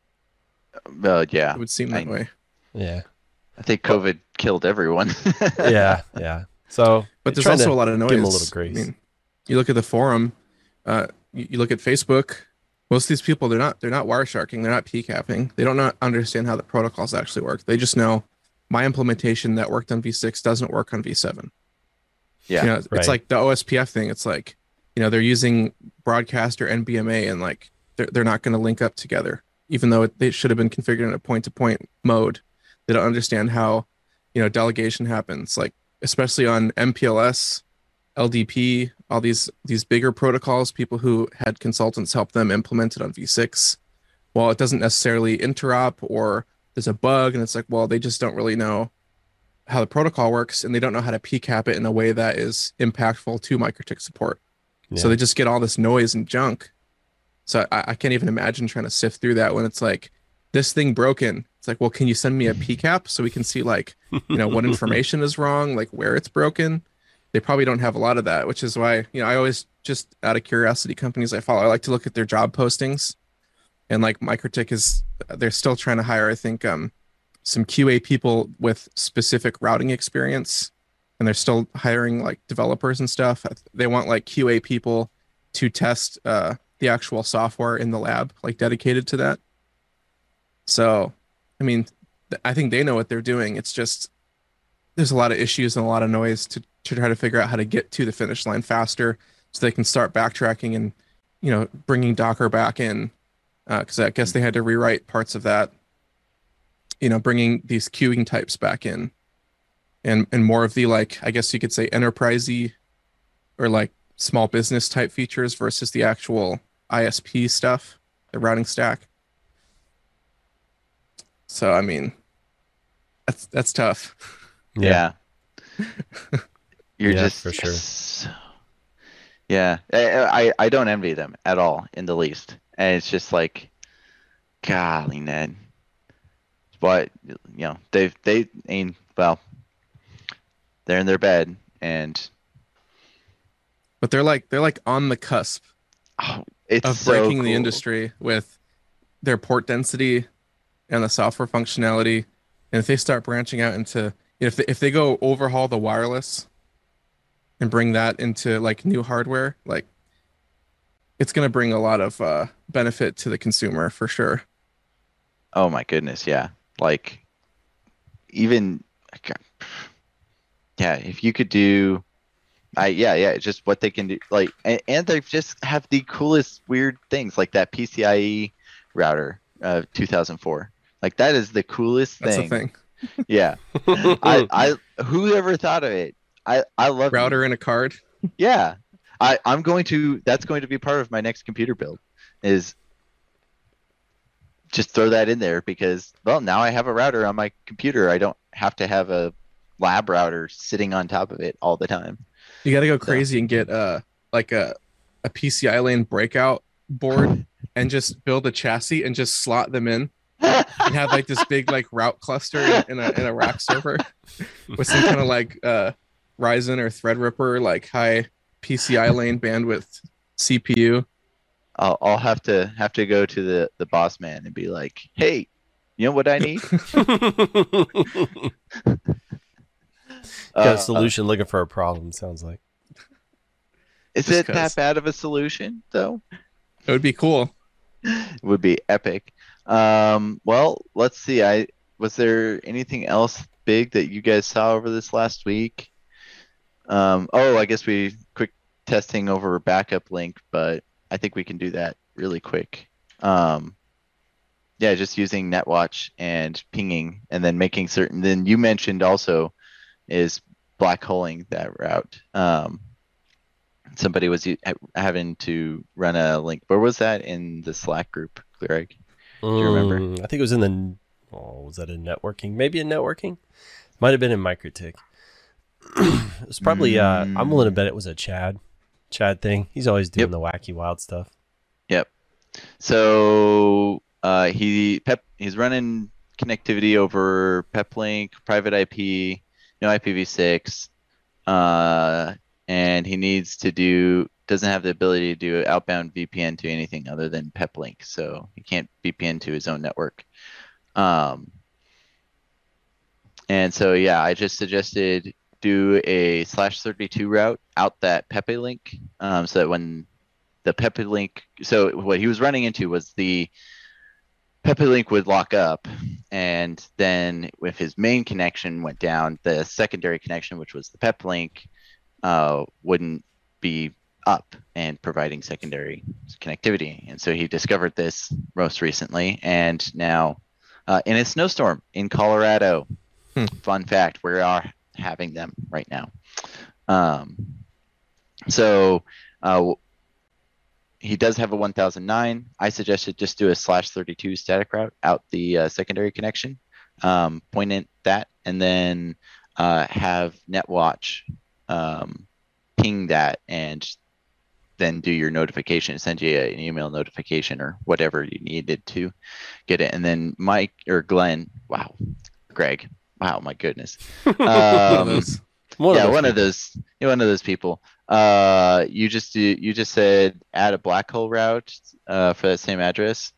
Uh, yeah, it would seem that I, way. Yeah, I think COVID well, killed everyone. yeah, yeah. So, but there's also a lot of noise. Give them a little grace. I mean, you look at the forum, uh, you, you look at Facebook. Most of these people, they're not, they're not Wiresharking, they're not P capping. They don't not understand how the protocols actually work. They just know my implementation that worked on V six doesn't work on V seven. Yeah, you know, it's right. like the O S P F thing. It's like, you know, they're using broadcast or N B M A, and like they're they're not going to link up together, even though it, they should have been configured in a point-to-point mode. They don't understand how, you know, delegation happens. Like especially on M P L S, L D P, all these these bigger protocols. People who had consultants help them implement it on V six. Well, it doesn't necessarily interop, or there's a bug, and it's like, well, they just don't really know how the protocol works, and they don't know how to P cap it in a way that is impactful to MikroTik support. Yeah. So they just get all this noise and junk. So I, I can't even imagine trying to sift through that when it's like, this thing broken. It's like, well, can you send me a P cap so we can see like, you know, what information is wrong, like where it's broken? They probably don't have a lot of that, which is why, you know, I always just out of curiosity, companies I follow, I like to look at their job postings, and like MikroTik is, they're still trying to hire, I think, um, some Q A people with specific routing experience, and they're still hiring like developers and stuff. They want like Q A people to test uh, the actual software in the lab, like dedicated to that. So, I mean, th- I think they know what they're doing. It's just, there's a lot of issues and a lot of noise to, to try to figure out how to get to the finish line faster so they can start backtracking and, you know, bringing Docker back in. Because uh, I guess they had to rewrite parts of that. You know, bringing these queuing types back in, and and more of the, like, I guess you could say enterprisey or like small business type features versus the actual I S P stuff, the routing stack. So I mean, that's that's tough. Yeah, you're yeah, just for sure. Yeah, I, I I don't envy them at all in the least, and it's just like, golly, Ned. But you know, they they ain't well. They're in their bed, and But they're like they're like on the cusp oh, it's of so breaking the cool. industry with their port density and the software functionality. And if they start branching out into, you know, if they, if they go overhaul the wireless and bring that into like new hardware, like it's going to bring a lot of uh, benefit to the consumer for sure. Oh my goodness, yeah. Like even yeah, if you could do I yeah, yeah, just what they can do like and, and they just have the coolest weird things like that P C I E router uh two thousand four. Like that is the coolest That's thing. the thing. Yeah. I I whoever thought of it? I I love Router it. and a card. Yeah. I I'm going to that's going to be part of my next computer build is just throw that in there because well now I have a router on my computer. I don't have to have a lab router sitting on top of it all the time. You got to go crazy and get uh like a a P C I lane breakout board and just build a chassis and just slot them in and have like this big like route cluster in a in a rack server with some kind of like uh Ryzen or Threadripper like high P C I lane bandwidth C P U. I'll I'll have to have to go to the the boss man and be like, "Hey, you know what I need?" Got Uh, a solution looking for a problem, sounds like. Is Just it 'cause. that bad of a solution though? It would be cool. It would be epic. Um, well, let's see. I was there anything else big that you guys saw over this last week? Um, oh, I guess we quick testing over backup link, but I think we can do that really quick. Um, yeah, just using NetWatch and pinging, and then making certain. Then you mentioned also is black holing that route. Um, somebody was u- having to run a link. Where was that in the Slack group, Greg? Do you remember? Mm, I think it was in the. Oh, was that in networking? Maybe in networking. Might have been in MikroTik. It was probably. Uh, I'm willing to bet it was a Chad, Chad thing. He's always doing Yep. the wacky, wild stuff. Yep. So uh, he pep he's running connectivity over PepLink, private I P, no I P v six, uh, and he needs to do doesn't have the ability to do outbound V P N to anything other than PepLink, so he can't V P N to his own network. Um, and so yeah, I just suggested do a slash thirty-two route out that Pepe link, um, so that when the Pepe link, so what he was running into was the Pepe link would lock up, and then if his main connection went down, the secondary connection, which was the Pep link, uh, wouldn't be up and providing secondary connectivity. And so he discovered this most recently, and now uh, in a snowstorm in Colorado. Hmm. Fun fact, we are having them right now. Um, so uh, he does have a one thousand nine. I suggested just do a slash thirty-two static route out the uh, secondary connection, um, point in that, and then uh, have NetWatch um, ping that, and then do your notification, send you an email notification or whatever you needed to get it. And then Mike or Glenn, wow, Greg, wow, my goodness. One of Um, those. One yeah, of those one of people. those, yeah, one of those people. Uh, you just do, you just said add a black hole route uh, for that same address.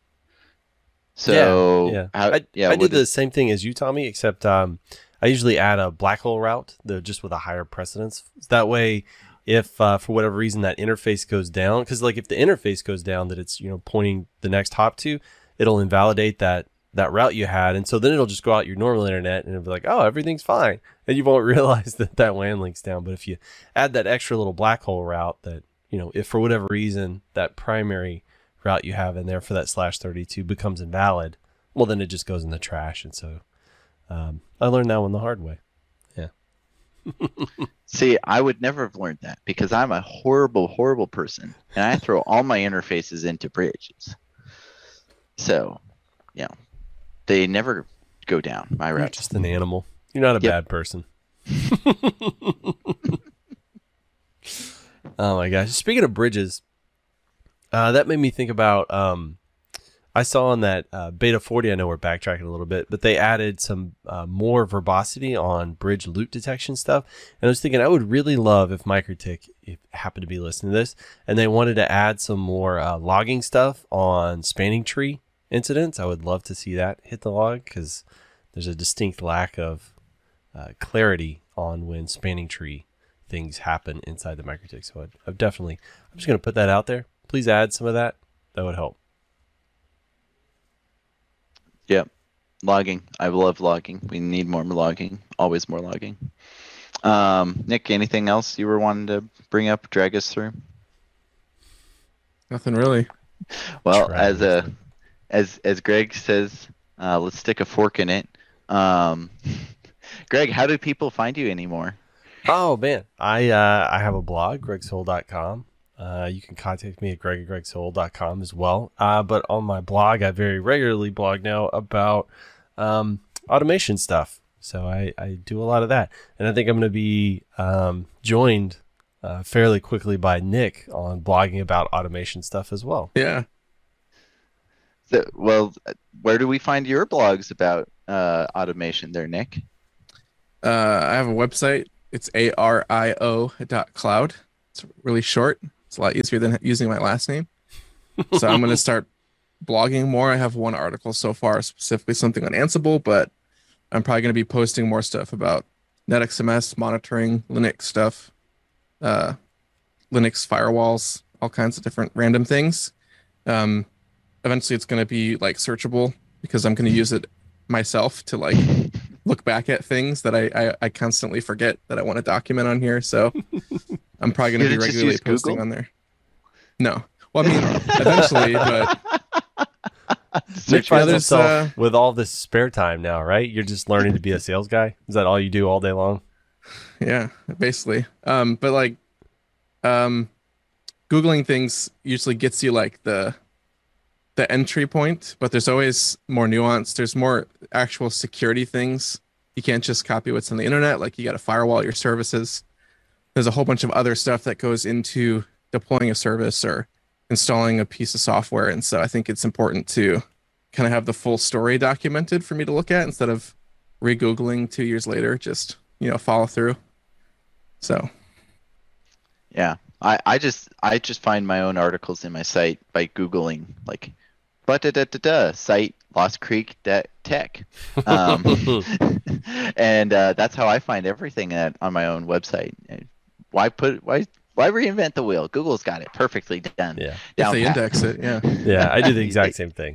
So yeah, how, I, yeah, I what did the is- same thing as you, Tommy, except um, I usually add a black hole route, the just with a higher precedence. That way, if uh, for whatever reason that interface goes down, because like if the interface goes down that it's you know pointing the next hop to, it'll invalidate that that route you had, and so then it'll just go out your normal internet and it'll be like, oh, everything's fine, and you won't realize that that W A N link's down. But if you add that extra little black hole route, that you know, if for whatever reason that primary route you have in there for that slash thirty-two becomes invalid, well, then it just goes in the trash. And so um, I learned that one the hard way. Yeah. See, I would never have learned that because I'm a horrible, horrible person, and I throw all my interfaces into bridges. So, you know, they never go down my You're routes. just an animal. You're not a Yep. bad person. Oh my gosh. Speaking of bridges, uh, that made me think about um, I saw on that uh, Beta forty, I know we're backtracking a little bit, but they added some uh, more verbosity on bridge loot detection stuff. And I was thinking I would really love if Microtik if happened to be listening to this, and they wanted to add some more uh, logging stuff on spanning tree incidents. I would love to see that hit the log, because there's a distinct lack of uh, clarity on when spanning tree things happen inside the Microtik. So I'd, I've definitely, I'm just going to put that out there. Please add some of that. That would help. Yep. Logging. I love logging. We need more logging. Always more logging. Um, Nick, anything else you were wanting to bring up, drag us through? Nothing really. Well, Try as this a as as Greg says, uh, let's stick a fork in it. Um, Greg, how do people find you anymore? Oh man, I uh, I have a blog, greg soul dot com. Uh, you can contact me at greg at greg soul dot com as well. Uh, but on my blog, I very regularly blog now about um, automation stuff. So I, I do a lot of that. And I think I'm going to be um, joined uh, fairly quickly by Nick on blogging about automation stuff as well. Yeah. So, well, where do we find your blogs about uh, automation there, Nick? Uh, I have a website. It's A R I O dot cloud. It's really short. It's a lot easier than using my last name. So I'm going to start blogging more. I have one article so far, specifically something on Ansible, but I'm probably going to be posting more stuff about NetXMS, monitoring, Linux stuff, uh, Linux firewalls, all kinds of different random things. Um, eventually it's going to be like searchable, because I'm going to use it myself to like look back at things that I, I, I constantly forget that I want to document on here. So I'm probably going to be Did it just regularly use posting Google? on there. No. Well, I mean, eventually, but Nick Yeah, finds there's, himself uh, with all this spare time now, right? You're just learning to be a sales guy. Is that all you do all day long? yeah, basically. Um, but like, um, Googling things usually gets you like the the entry point, but there's always more nuance. There's more actual security things. You can't just copy what's on the internet. Like, you got to firewall your services. There's a whole bunch of other stuff that goes into deploying a service or installing a piece of software. And so I think it's important to kind of have the full story documented for me to look at, instead of re-Googling two years later, just, you know, follow through. So, Yeah, I, I just I just find my own articles in my site by Googling like, but da da da da site Lost Creek dot tech, um, and uh, that's how I find everything at, on my own website. Why put why why reinvent the wheel? Google's got it perfectly done. Yeah. if down they pat. index it, yeah. Yeah, I do the exact same thing.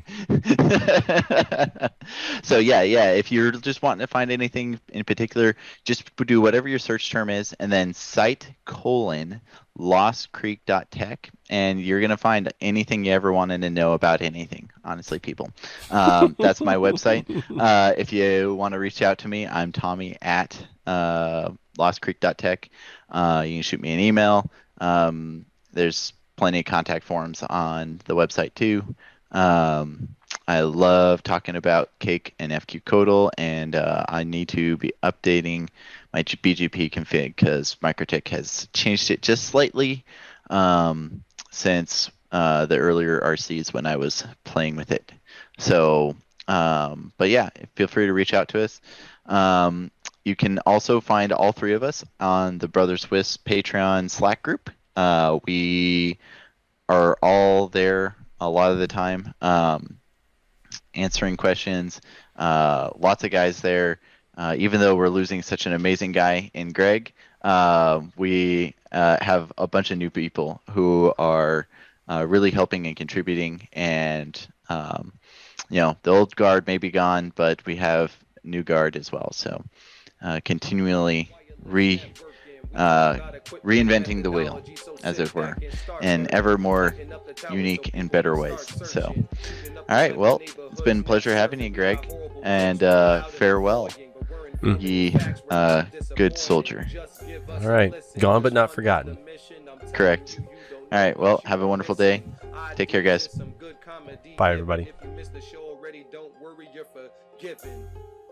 So yeah, yeah. If you're just wanting to find anything in particular, just do whatever your search term is, and then site colon lost creek dot tech, and you're gonna find anything you ever wanted to know about anything. Honestly, people, um, that's my website. Uh, if you want to reach out to me, I'm Tommy at uh, lost creek dot tech. Uh, you can shoot me an email. Um, there's plenty of contact forms on the website too. Um, I love talking about Cake and F Q Codal, and uh, I need to be updating my B G P config because Microtik has changed it just slightly um, since uh, the earlier R Cs when I was playing with it. So, um, but yeah, feel free to reach out to us. Um, you can also find all three of us on the Brother Swiss Patreon Slack group. Uh, we are all there a lot of the time, um, answering questions. Uh, lots of guys there. Uh, even though we're losing such an amazing guy in Greg, uh, we uh, have a bunch of new people who are uh, really helping and contributing. And um, you know, the old guard may be gone, but we have new guard as well. So uh, continually re uh, reinventing the wheel, as it were, in ever more unique and better ways. So, all right, well, it's been a pleasure having you, Greg, and uh, farewell, Mm. ye uh, good soldier. All right. Gone but not forgotten. Correct. All right, well, have a wonderful day. Take care, guys. Bye, everybody. If you missed the show already, don't worry, you're forgiven.